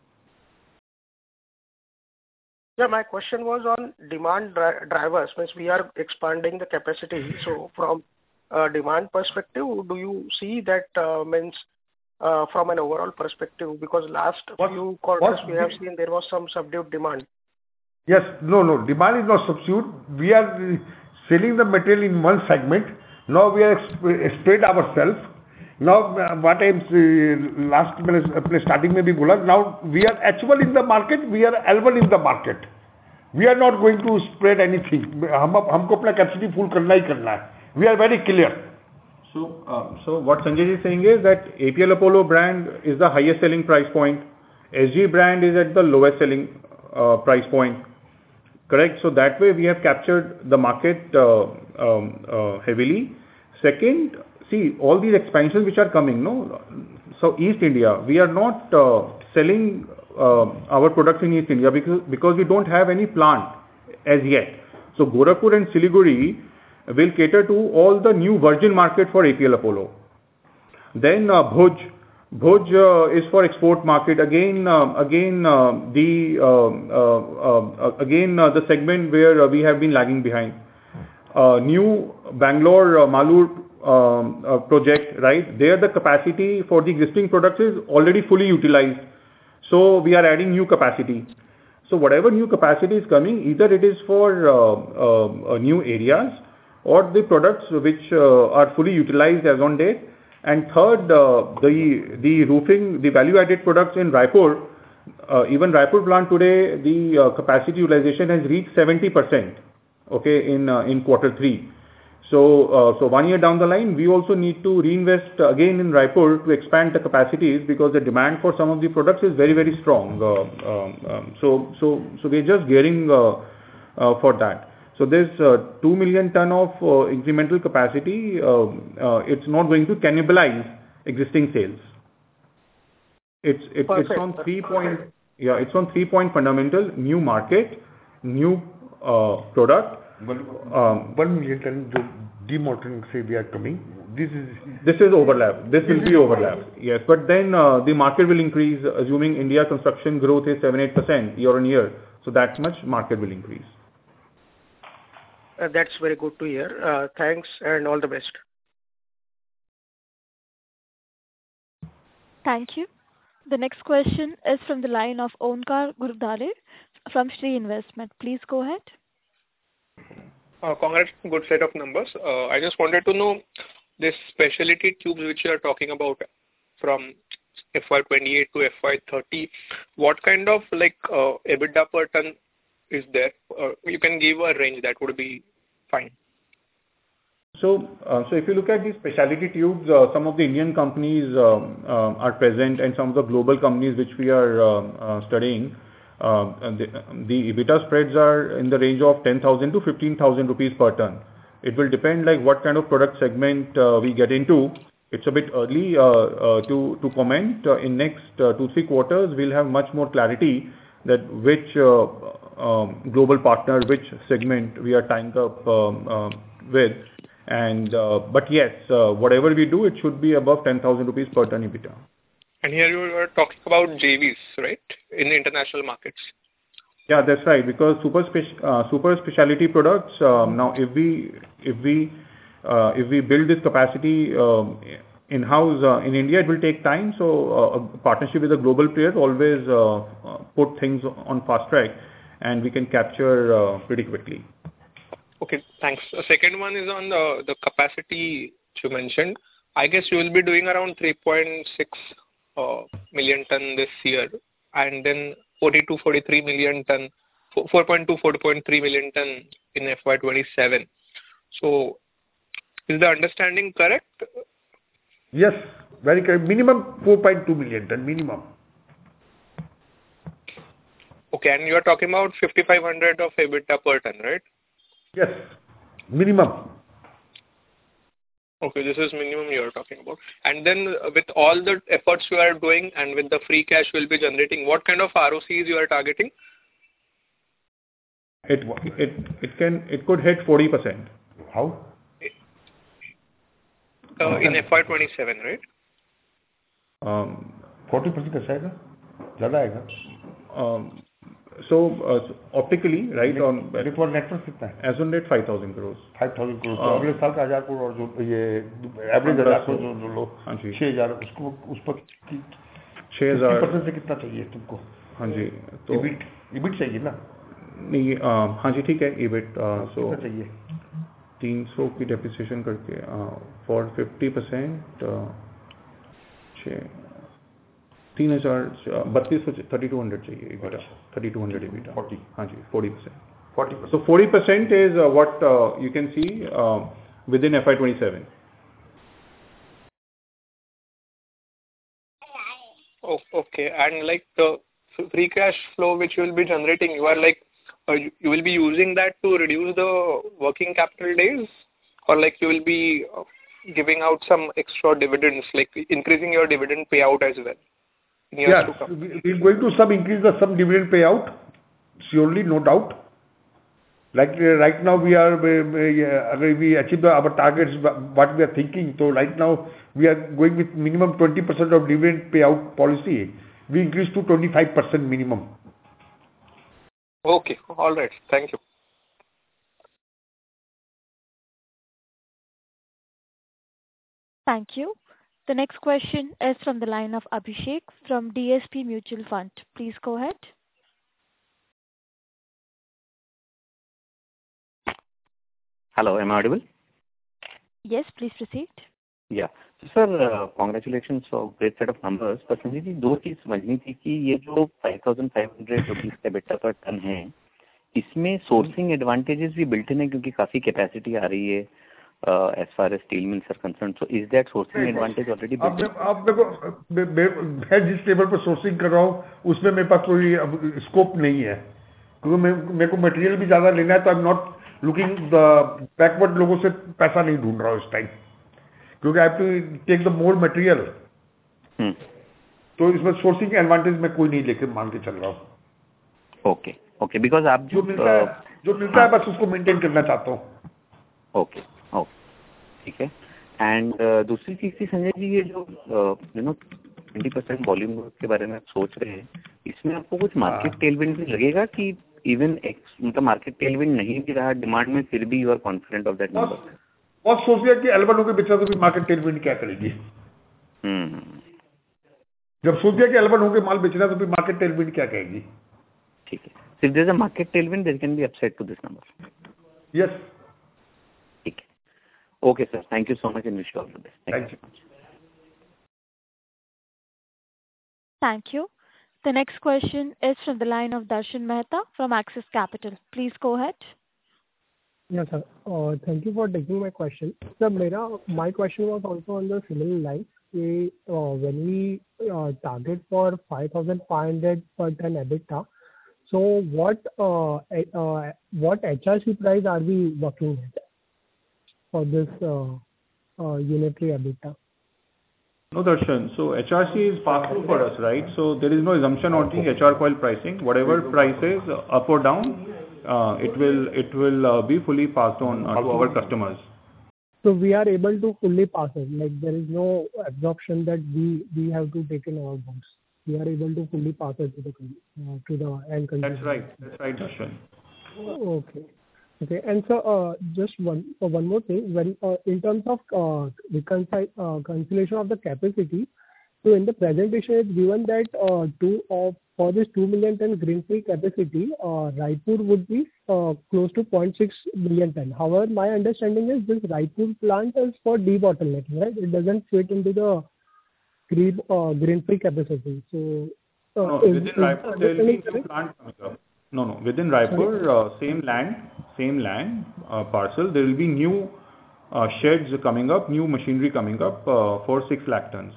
Yeah, my question was on demand dri- drivers. Means we are expanding the capacity. So from uh, demand perspective, do you see that uh, means uh, from an overall perspective? Because last What- few quarters what we have the- seen there was some subdued demand. Yes. No, no. Demand is not substitute. We are uh, selling the material in one segment. Now we are exp- spread ourselves. Now, uh, what I'm uh, last minute, अपने starting में भी बोला, now we are actual in the market, we are L one in the market. We are not going to spread anything. हम हमको अपना capacity full करना ही करना है. We are very clear. So, uh, so what Sanjay is saying is that A P L Apollo brand is the highest selling price point. S G brand is at the lowest selling uh, price point. Correct? So that way we have captured the market uh, um, uh, heavily. Second, see all these expansions which are coming, no? So East India, we are not uh, selling uh, our products in East India because, because we don't have any plant as yet. So Gorakhpur and Siliguri will cater to all the new virgin market for A P L Apollo. Then uh, Bhuj, Bhuj uh, is for export market. Again, uh, again uh, the uh, uh, uh, again uh, the segment where uh, we have been lagging behind. Uh, new Bangalore uh, Malur um, uh, project, right? There the capacity for the existing products is already fully utilized. So we are adding new capacity. So whatever new capacity is coming, either it is for uh, uh, uh, new areas or the products which uh, are fully utilized as on date. And third, uh, the the roofing, the value-added products in Raipur, uh, even Raipur plant today, the uh, capacity utilization has reached seventy percent. Okay, in uh, in quarter three. So uh, so one year down the line, we also need to reinvest again in Raipur to expand the capacities because the demand for some of the products is very very strong. Uh, um, um, so so so we're just gearing uh, uh, for that. So this uh, two million ton of uh, incremental capacity, uh, uh, it's not going to cannibalize existing sales. It's it, it's on three point yeah it's on three point fundamental: new market, new uh, product. Um, one million ton जो demodeling से we are coming. This is this is overlap. This will be overlap. Yes, but then uh, the market will increase, assuming India construction growth is seven eight percent year on year. So that much market will increase. Uh, that's very good to hear. Uh, thanks and all the best. Thank you. The next question is from the line of Onkar Gurdale from Shree Investment. Please go ahead. Uh, congrats, good set of numbers. Uh, I just wanted to know this specialty tubes which you are talking about from F Y twenty-eight to F Y thirty. What kind of like uh, EBITDA per ton is there? Uh, you can give a range, that would be fine. So, uh, so if you look at these specialty tubes, uh, some of the Indian companies uh, uh, are present, and some of the global companies which we are uh, uh, studying. Uh, the, the EBITDA spreads are in the range of ten thousand to fifteen thousand rupees per ton. It will depend like what kind of product segment uh, we get into. It's a bit early uh, uh, to to comment. Uh, in next uh, two three quarters, we'll have much more clarity that which uh, um, global partner, which segment we are tying up um, uh, with. And uh, but yes, uh, whatever we do, it should be above ten thousand rupees per ton EBITDA. And here you are talking about J Vs, right, in the international markets? Yeah, that's right. Because super speci- uh, super specialty products. Um, now, if we if we uh, if we build this capacity um, in-house uh, in India, it will take time. So uh, a partnership with a global player always uh, uh, put things on fast track, and we can capture uh, pretty quickly. Okay, thanks. The second one is on the, the capacity you mentioned. I guess you will be doing around three point six uh, million ton this year, and then forty-two, forty-three million ton, four point two, four point three million ton in F Y twenty-seven. So, is the understanding correct? Yes, very correct. Minimum four point two million ton, minimum. Okay, and you are talking about fifty-five hundred of EBITDA per ton, right? Yes, minimum. Okay, this is minimum you are talking about. And then uh, with all the efforts you are doing and with the free cash you will be generating, what kind of R O Cs you are targeting? It it it can it could hit forty percent. How? Uh, in F Y twenty-seven, right? Um, forty percent कैसा आएगा? ज़्यादा आएगा? Um, so uh, optically, right net, on net for network कितना है? as on net five thousand crores. five thousand crores. हाँ. तो अगले साल का हजार करोड़ और जो ये एवरेज हजार करोड़ जो, जो लो हाँ जी. छह हजार उसको उस पर छह हजार परसेंट से कितना चाहिए तुमको? हाँ जी. तो इबिट इबिट चाहिए ना? नहीं हाँ जी ठीक है इबिट सो कितना चाहिए? तीन सौ की डेप्रिसिएशन करके फॉर फिफ्टी परसेंट छः तीन हजार बत्तीस सौ थर्टी टू हंड्रेड चाहिए EBITDA thirty two hundred EBITDA forty हाँ जी forty percent forty so forty percent is what you can see within F Y twenty seven. Okay, and like the free cash flow which you will be generating, you are like uh, you, you will be using that to reduce the working capital days, or like you will be uh, giving out some extra dividends, like increasing your dividend payout as well. Yes, we are going to some increase the some dividend payout, surely, no doubt. Like uh, right now we are, uh, uh, we achieve the, our targets, what we are thinking. So right now we are going with minimum twenty percent of dividend payout policy. We increase to twenty-five percent minimum. Okay, all right. Thank you. Thank you. The next question is from the line of Abhishek from D S P Mutual Fund. Please go ahead. Hello, am I audible? Yes, please proceed. Yeah. So, sir, uh, congratulations for great set of numbers. पर संजय जी दो चीज समझनी थी कि ये जो five thousand five hundred rupees EBITDA per ton है, इसमें सोर्सिंग एडवांटेजेस भी बिल्ट इन है क्योंकि काफी कैपेसिटी आ रही है as far as steel mills are concerned. So, is that sourcing advantage already built in? आप देखो मैं जिस लेवल पर सोर्सिंग कर रहा हूँ उसमें मेरे पास कोई स्कोप नहीं है क्योंकि मेरे को मटेरियल भी ज्यादा लेना है तो I am not looking the backward लोगों से पैसा नहीं ढूंढ रहा हूँ इस टाइम क्योंकि I have to take the more material. तो इसमें सोर्सिंग एडवांटेज में कोई नहीं लेके मान के चल रहा हूँ. ओके ओके बिकॉज आप जो मिलता है जो मिलता है बस उसको मेंटेन करना चाहता हूँ. ओके ओके ठीक है. एंड दूसरी चीज थी संजय जी ये जो you know twenty percent volume growth के बारे में आप सोच रहे हैं इसमें आपको कुछ मार्केट टेलविंड भी लगेगा कि इवन मतलब मार्केट टेलविंड नहीं भी रहा डिमांड में फिर भी you are confident of that number? बहुत सोच लिया कि एल वन होकर बेचा तो भी मार्केट टेलविंड क्या करेगी. जब सोच दिया कि एल वन होकर माल बेचना तो भी मार्केट टेलविंड क्या कहेगी. ठीक है. If there is a market tailwind there can be upside to this number. Yes. ठीक है. Okay sir, thank you so much and wish you all the best. Thank you. Thank you. The next question is from the line of Darshan Mehta from Axis Capital. Please go ahead. Yes, sir. Uh, thank you for taking my question. Sir, mera, my question was also on the similar lines. Uh, when we uh, target for five thousand five hundred per ton EBITDA, so what uh, uh, what H R C price are we working at for this uh, uh, unitary EBITDA? No, Darshan. So H R C is passed through for us, right? So there is no assumption on the H R coil pricing. Whatever price is up or down, uh, it will it will uh, be fully passed on uh, to our customers. So we are able to fully pass it. Like there is no absorption that we we have to take in our books. We are able to fully pass it to the uh, to the end consumer. That's right. That's right, Darshan. Okay. Okay. And so, uh, just one uh, one more thing. When uh, in terms of uh, reconcil- uh, conciliation of the capacity, so in the presentation it's given that uh, two of for this two million ton greenfield capacity, uh, Raipur would be uh, close to zero point six million ton. However, my understanding is this Raipur plant is for debottlenecking, right? It doesn't fit into the green uh, greenfield capacity. So, uh, No, is, within is Raipur the there will be understanding new correct? plant coming up. No, no. Within Raipur, uh, same land, same land uh, parcel, there will be new uh, sheds coming up, new machinery coming up uh, for six lakh tons.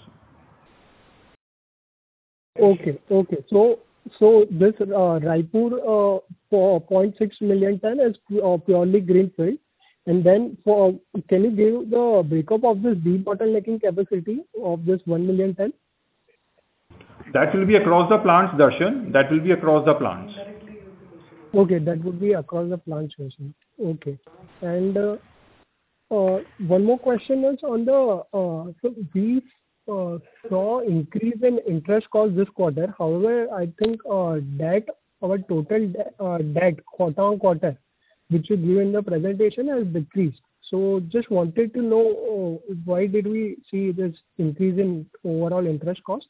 Okay. Okay. So so this uh, Raipur uh, for zero point six million ton is uh, purely greenfield. And then for can you give the breakup of this debottlenecking capacity of this one million ton? That will be across the plants, Darshan. That will be across the plants. Okay, that would be across the plant sourcing. Okay. And uh, uh, one more question is on the, uh, so we uh, saw increase in interest cost this quarter. However, I think uh, debt, our total de- uh, debt quarter on quarter, which you give in the presentation, has decreased. So just wanted to know uh, why did we see this increase in overall interest cost?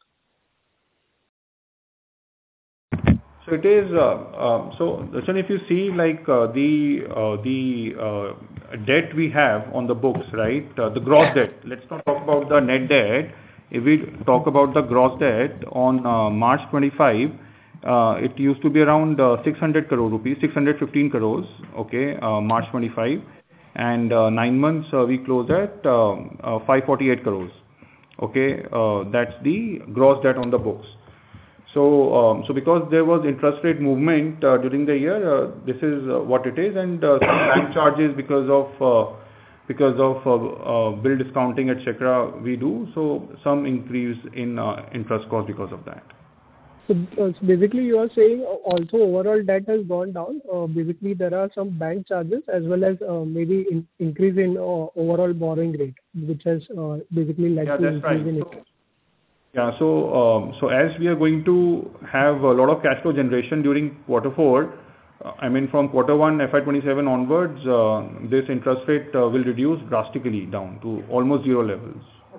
So it is, uh, uh, so Darshan, if you see like uh, the uh, the uh, debt we have on the books, right? Uh, the gross debt. Let's not talk about the net debt. If we talk about the gross debt on uh, March twenty-five, uh, it used to be around uh, six hundred crore rupees, six hundred fifteen crores, okay, uh, March twenty-five. And uh, nine months uh, we closed at uh, uh, five forty-eight crores, okay. Uh, that's the gross debt on the books. So, um, so because there was interest rate movement uh, during the year, uh, this is uh, what it is, and uh, some bank charges because of uh, because of uh, uh, bill discounting, et cetera. We do so some increase in uh, interest cost because of that. So, uh, so basically, you are saying also overall debt has gone down. Uh, basically, there are some bank charges as well as uh, maybe in, increase in uh, overall borrowing rate, which has uh, basically led Yeah, to that's increase right. in So, interest. yeah, so um, so as we are going to have a lot of cash flow generation during quarter four, uh, I mean from quarter one F Y twenty-seven onwards, uh, this interest rate uh, will reduce drastically down to almost zero levels.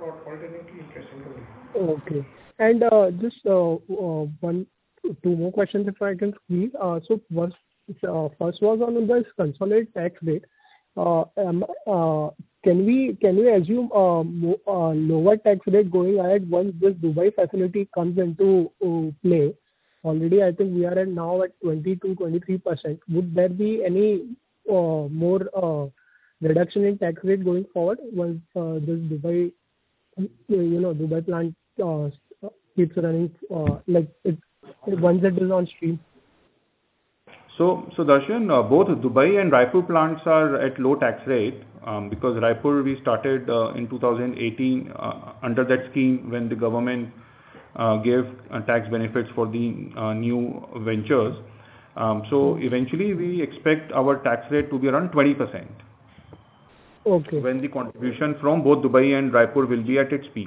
Okay. And uh, just uh, uh, one, two more questions if I can squeeze. Uh, so first, uh, first was on the consolidated tax rate. Uh, um, uh, can we can we assume uh, mo- uh, lower tax rate going ahead once this Dubai facility comes into uh, play? Already, I think we are at now at twenty to twenty-three percent. Would there be any uh, more uh, reduction in tax rate going forward once uh, this Dubai, you know, Dubai plant uh, keeps running uh, like it once it is on stream? So, so Darshan, uh, both Dubai and Raipur plants are at low tax rate um, because Raipur we started uh, in two thousand eighteen uh, under that scheme when the government uh, gave uh, tax benefits for the uh, new ventures. Um, so eventually we expect our tax rate to be around twenty percent. Okay. When the contribution from both Dubai and Raipur will be at its peak.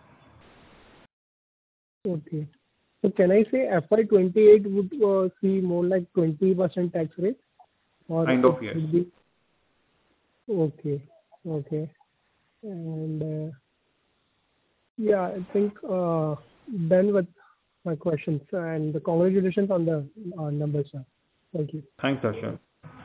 Okay. So can I say F Y twenty-eight would uh, see more like twenty percent tax rate? Or Kind of, yes. Be... Okay. Okay. And uh, yeah, I think uh, done with my questions. And congratulations on the uh, numbers, sir. Thank you. Thanks, Darshan.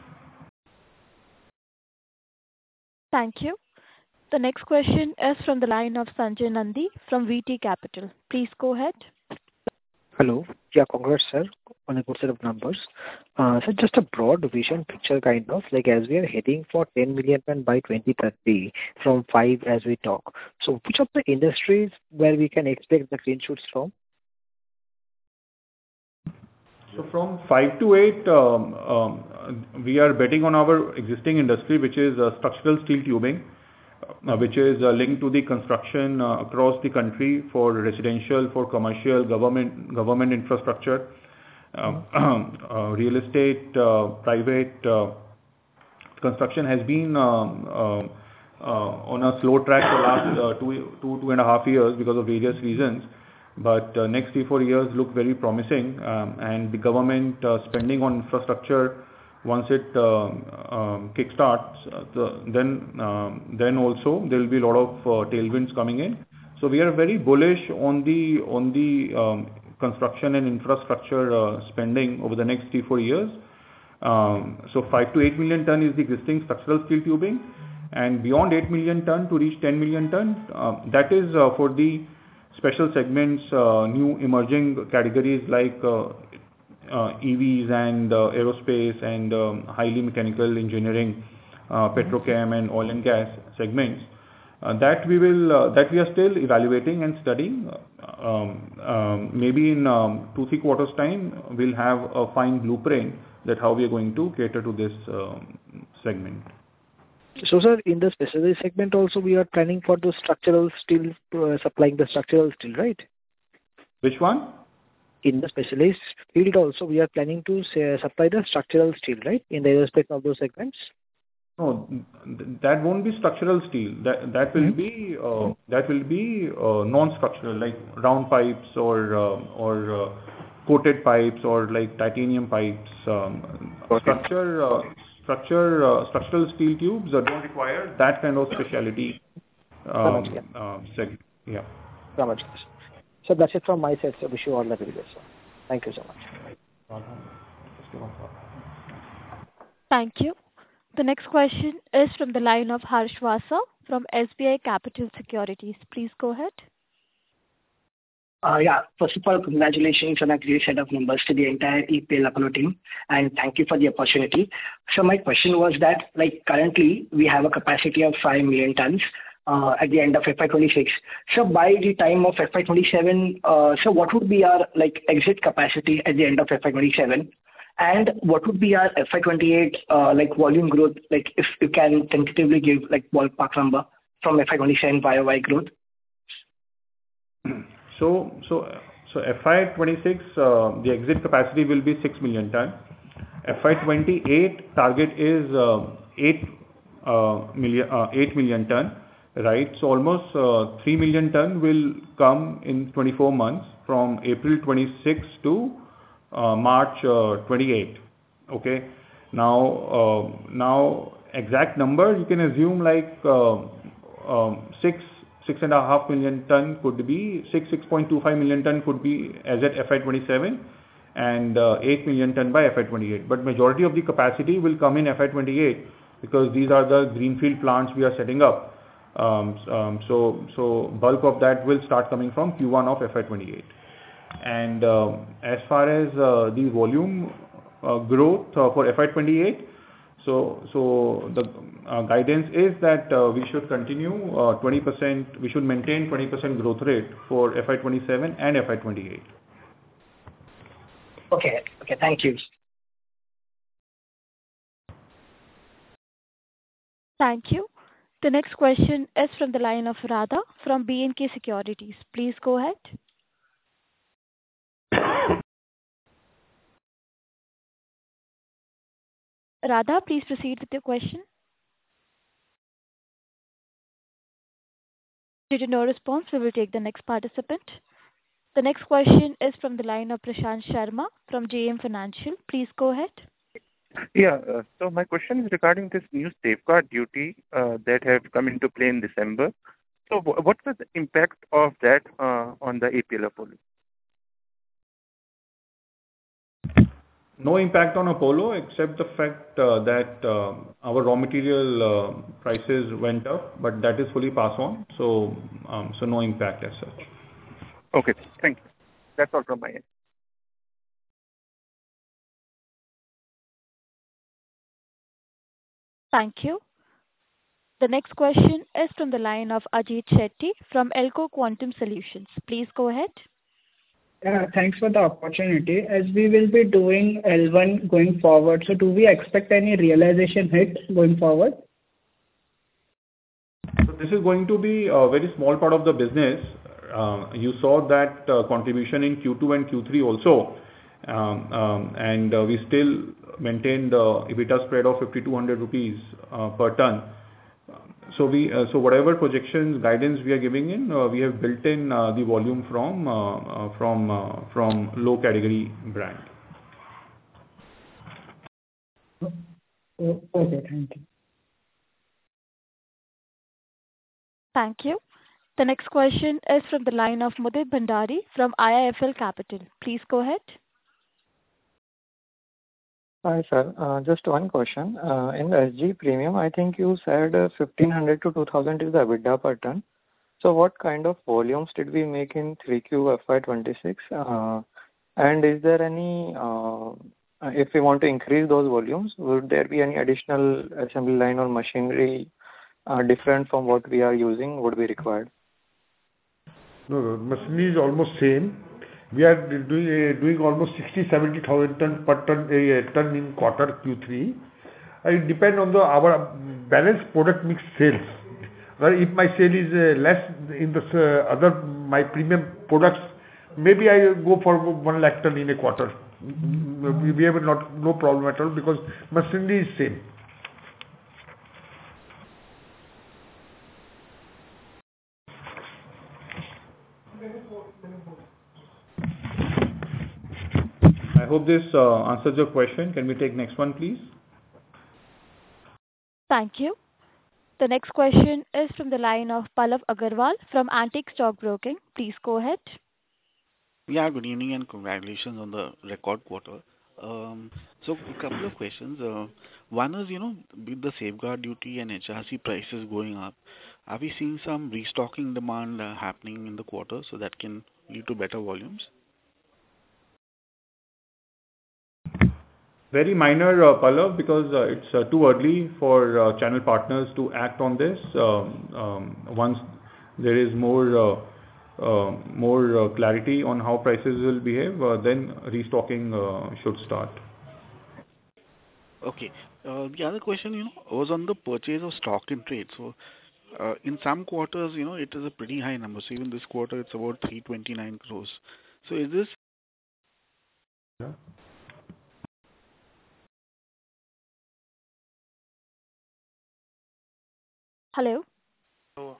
Thank you. The next question is from the line of Sanjay Nandi from V T Capital. Please go ahead. Hello. Yeah, congrats, sir, on a good set of numbers. Uh, so just a broad vision picture kind of, like as we are heading for ten million ton by twenty thirty from five as we talk. So which of the industries where we can expect the green shoots from? So from five to eight, um, um, we are betting on our existing industry, which is uh, structural steel tubing, uh, which is uh, linked to the construction uh, across the country for residential, for commercial, government, government infrastructure, uh, uh, real estate, uh, private uh, construction has been um, uh, uh, on a slow track for the last uh, two, two, two and a half years because of various reasons. But uh, next three, four years look very promising, um, and the government uh, spending on infrastructure once it uh, um, kickstarts, uh, the, then um, then also there will be a lot of uh, tailwinds coming in. So we are very bullish on the on the um, construction and infrastructure uh, spending over the next three four years. Um, so five to eight million ton is the existing structural steel tubing, and beyond eight million ton to reach ten million ton, uh, that is uh, for the special segments, uh, new emerging categories like uh, uh, E Vs and uh, aerospace and um, highly mechanical engineering, uh, petrochem and oil and gas segments. Uh, that we will uh, that we are still evaluating and studying. Um, um, maybe in um, two three quarters time we'll have a fine blueprint that how we are going to cater to this um, segment. So, sir, in the specialty segment also we are planning for the structural steel, uh, supplying the structural steel, right? Which one? In the specialist field also we are planning to say, supply the structural steel, right? In the respect of those segments. No, that won't be structural steel. That that will mm-hmm. be uh, that will be uh, non-structural, like round pipes or uh, or uh, coated pipes or like titanium pipes. Um, okay. Structure uh, structure uh, structural steel tubes uh, don't require that kind of specialty. Um, so yeah. Uh, segment. Yeah. So much. So that's it from my side. So wish you all the very best, sir. Thank you so much. Thank you. The next question is from the line of Harsh Vasa from S B I Capital Securities. Please go ahead. Uh, yeah, first of all, congratulations on a great set of numbers to the entire E P L Apollo team, and thank you for the opportunity. So my question was that, like, currently we have a capacity of five million tons uh, at the end of F Y twenty-six. So by the time of F Y twenty-seven, uh, so what would be our like exit capacity at the end of F Y twenty-seven? And what would be our F Y twenty-eight uh, like volume growth, like if you can tentatively give like ballpark number from F Y twenty-seven Y O Y growth? So, so, so F Y twenty-six, uh, the exit capacity will be six million ton. F Y twenty-eight target is uh, eight uh, million, uh, eight million ton, right? So almost uh, three million ton will come in twenty-four months from April twenty-six to Uh, March uh, twenty-eight. Okay. Now, uh, now exact number you can assume like uh, um, six, six and a half million ton could be six, six point two five million ton could be as at F Y twenty-seven, and uh, eight million ton by F Y twenty-eight. But majority of the capacity will come in F Y twenty-eight because these are the greenfield plants we are setting up. Um, um, so, so bulk of that will start coming from Q one of F Y twenty-eight. And uh, as far as uh, the volume uh, growth uh, for F Y twenty-eight, so so the uh, guidance is that uh, we should continue uh, twenty percent, we should maintain twenty percent growth rate for F Y twenty-seven and F Y twenty-eight. Okay, okay, thank you. Thank you. The next question is from the line of Radha from B and K Securities. Please go ahead. Radha, please proceed with your question. Due to no response, we will take the next participant. The next question is from the line of Prashant Sharma from J M Financial. Please go ahead. Yeah, uh, so my question is regarding this new safeguard duty uh, that have come into play in December. So w- what was the impact of that uh, on the A P L Apollo? No impact on Apollo except the fact uh, that uh, our raw material uh, prices went up, but that is fully passed on. So, um, so no impact as such. Okay, thank you. That's all from my end. Thank you. The next question is from the line of Ajit Shetty from Elco Quantum Solutions. Please go ahead. Uh, thanks for the opportunity. As we will be doing L one going forward, so do we expect any realization hit going forward? So this is going to be a very small part of the business. Uh, you saw that uh, contribution in Q two and Q three also, um, um, and uh, we still maintained uh, EBITDA spread of fifty-two hundred rupees uh, per ton. So we, uh, so whatever projections, guidance we are giving in, uh, we have built in uh, the volume from uh, uh, from uh, from low category brand. Oh, okay. Thank you. Thank you. The next question is from the line of Mudit Bhandari from I I F L Capital. Please go ahead. Hi, sir. Uh, Just one question. Uh, In the S G premium, I think you said uh, fifteen hundred to two thousand is the EBITDA per ton. So what kind of volumes did we make in three Q F Y twenty-six? Uh, And is there any, uh, if we want to increase those volumes, would there be any additional assembly line or machinery uh, different from what we are using would be required? No, no, machinery is almost same. We are doing uh, doing almost sixty seventy thousand ton per ton uh, ton in quarter Q three. Uh, It depend on the our balanced product mix sales. Well, if my sale is uh, less in the uh, other my premium products, maybe I go for one lakh ton in a quarter. We we have not no problem at all because machinery is same. I hope this uh, answers your question. Can we take next one, please? Thank you. The next question is from the line of Pallav Agarwal from Antique Stock Broking. Please go ahead. Yeah, good evening and congratulations on the record quarter. Um, so a couple of questions. Uh, one is, you know, with the safeguard duty and H R C prices going up, are we seeing some restocking demand uh, happening in the quarter so that can lead to better volumes? Very minor, uh, Pallav, because uh, it's uh, too early for uh, channel partners to act on this. Um, um, Once there is more uh, uh, more uh, clarity on how prices will behave, uh, then restocking uh, should start. Okay. Uh, the other question, you know, was on the purchase of stock in trade. So, uh, in some quarters, you know, it is a pretty high number. So even this quarter, it's about three twenty-nine crores. So is this? Yeah. Hello? Oh.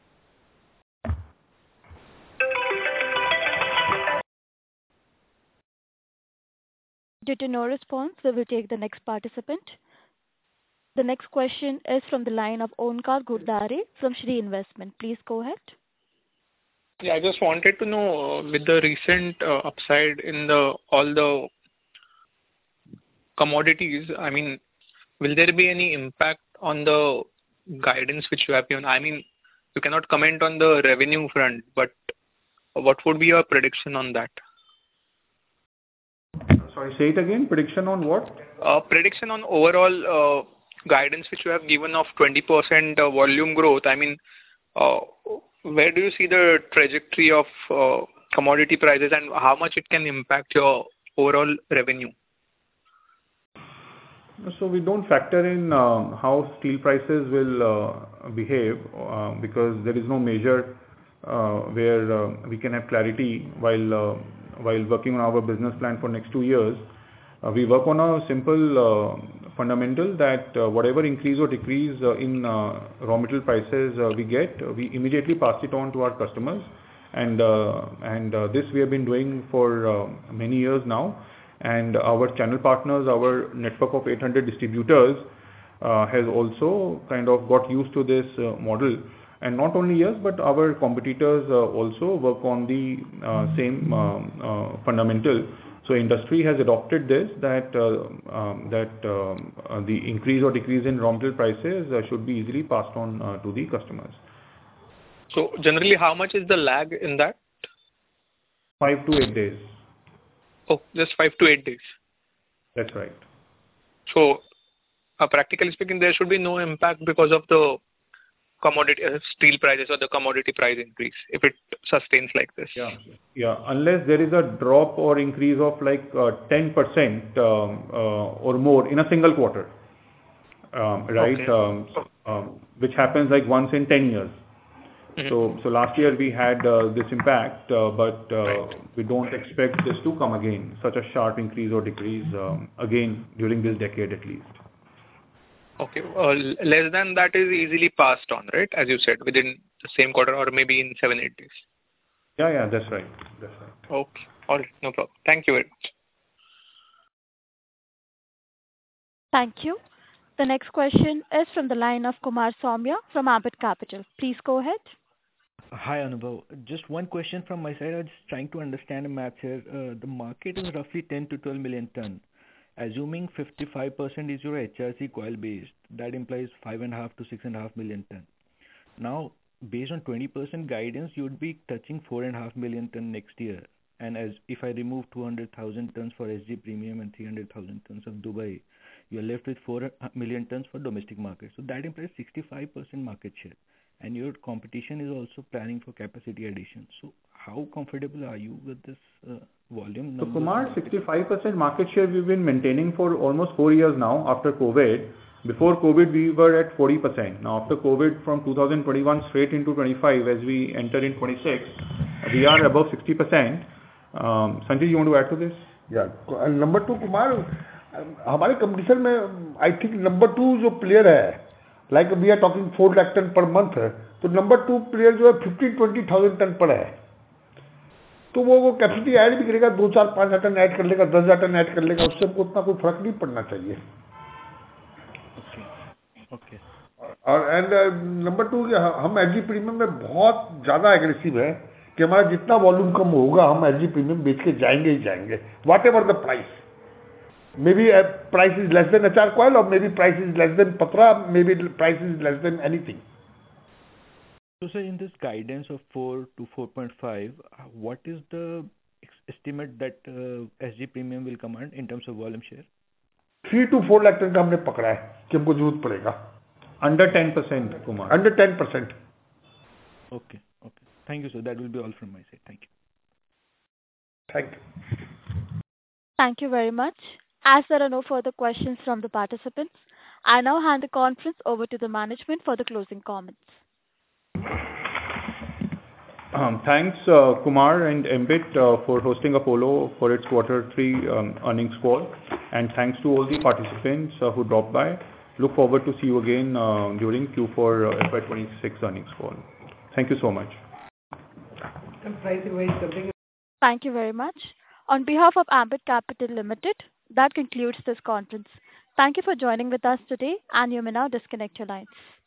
Due to no response, we will take the next participant. The next question is from the line of Onkar Gurdare from Shri Investment. Please go ahead. Yeah, I just wanted to know, uh, with the recent uh, upside in the all the commodities, I mean, will there be any impact on the guidance which you have given? I mean, you cannot comment on the revenue front, but what would be your prediction on that? Sorry, say it again. Prediction on what? Uh, prediction on overall uh, guidance which you have given of twenty percent uh, volume growth. I mean, uh, where do you see the trajectory of uh, commodity prices and how much it can impact your overall revenue? So we don't factor in uh, how steel prices will uh, behave uh, because there is no measure uh, where uh, we can have clarity while uh, while working on our business plan for next two years. Uh, we work on a simple uh, fundamental that uh, whatever increase or decrease uh, in uh, raw material prices uh, we get, uh, we immediately pass it on to our customers, and uh, and uh, this we have been doing for uh, many years now. And our channel partners, our network of eight hundred distributors, uh, has also kind of got used to this uh, model. And not only us, but our competitors uh, also work on the uh, same um, uh, fundamental. So industry has adopted this, that uh, um, that um, uh, the increase or decrease in raw material prices uh, should be easily passed on uh, to the customers. So generally, how much is the lag in that? Five to eight days. Oh, just five to eight days. That's right. So, uh, practically speaking, there should be no impact because of the commodity uh, steel prices or the commodity price increase if it sustains like this. Yeah, yeah. Unless there is a drop or increase of like uh, ten percent um, uh, or more in a single quarter, um, right? Okay. Um, um, which happens like once in ten years. Mm-hmm. So, so last year we had uh, this impact, uh, but uh, right. we don't expect this to come again, such a sharp increase or decrease um, again during this decade at least. Okay, uh, less than that is easily passed on, right? As you said, within the same quarter or maybe in seven, eight days. Yeah, yeah, that's right. That's right. Okay, all right, no problem. Thank you very much. Thank you. The next question is from the line of Kumar Saumya from Ambit Capital. Please go ahead. Hi, Anubhav. Just one question from my side. I was just trying to understand the math here. Uh, the market is roughly ten to twelve million ton. Assuming fifty-five percent is your H R C coil based, that implies five and a half to six and a half million ton. Now, based on twenty percent guidance, you would be touching four and a half million ton next year. And as if I remove two hundred thousand tons for S G premium and three hundred thousand tons of Dubai, you are left with four million tons for domestic market. So that implies sixty-five percent market share. And your competition is also planning for capacity addition. So how comfortable are you with this uh, volume So number? Kumar, sixty-five percent market share we've been maintaining for almost four years now after COVID. Before COVID, we were at forty percent. Now after COVID, from two thousand twenty-one straight into twenty-five, as we enter in twenty-six, we are above sixty percent. Um, Sanjay, you want to add to this? Yeah. And number two, Kumar, हमारे competition में I think number two जो player है, like we are talking four lakh ton per month, तो number two player जो है fifteen twenty thousand ton पर है, तो वो वो कैपेसिटी ऐड भी करेगा, दो चार पाँच हजार टन ऐड कर लेगा, दस हजार टन ऐड कर लेगा, उससे हमको उतना कोई फर्क नहीं पड़ना चाहिए. ओके. और एंड नंबर टू, हम एलजी प्रीमियम में बहुत ज़्यादा एग्रेसिव है कि हमारा जितना वॉल्यूम कम होगा हम एलजी प्रीमियम बेच के जाएंगे ही जाएंगे, whatever the price. Maybe uh, price is less than H R coil, or maybe price is less than Patra, maybe price is less than anything. So, sir, in this guidance of four to four point five, what is the estimate that uh, S G premium will command in terms of volume share? Three to four lakh ton का हमने पकड़ा है कि हमको जरूरत पड़ेगा. Under ten percent, Kumar. Under ten percent. Okay, okay. Thank you, sir. That will be all from my side. Thank you. Thank you. Thank you very much. As there are no further questions from the participants, I now hand the conference over to the management for the closing comments. Um, thanks, uh, Kumar and Ambit, uh, for hosting Apollo for its quarter three um, earnings call. And thanks to all the participants uh, who dropped by. Look forward to see you again uh, during Q four uh, F Y twenty-six earnings call. Thank you so much. Thank you very much. On behalf of Ambit Capital Limited, that concludes this conference. Thank you for joining with us today, and you may now disconnect your lines.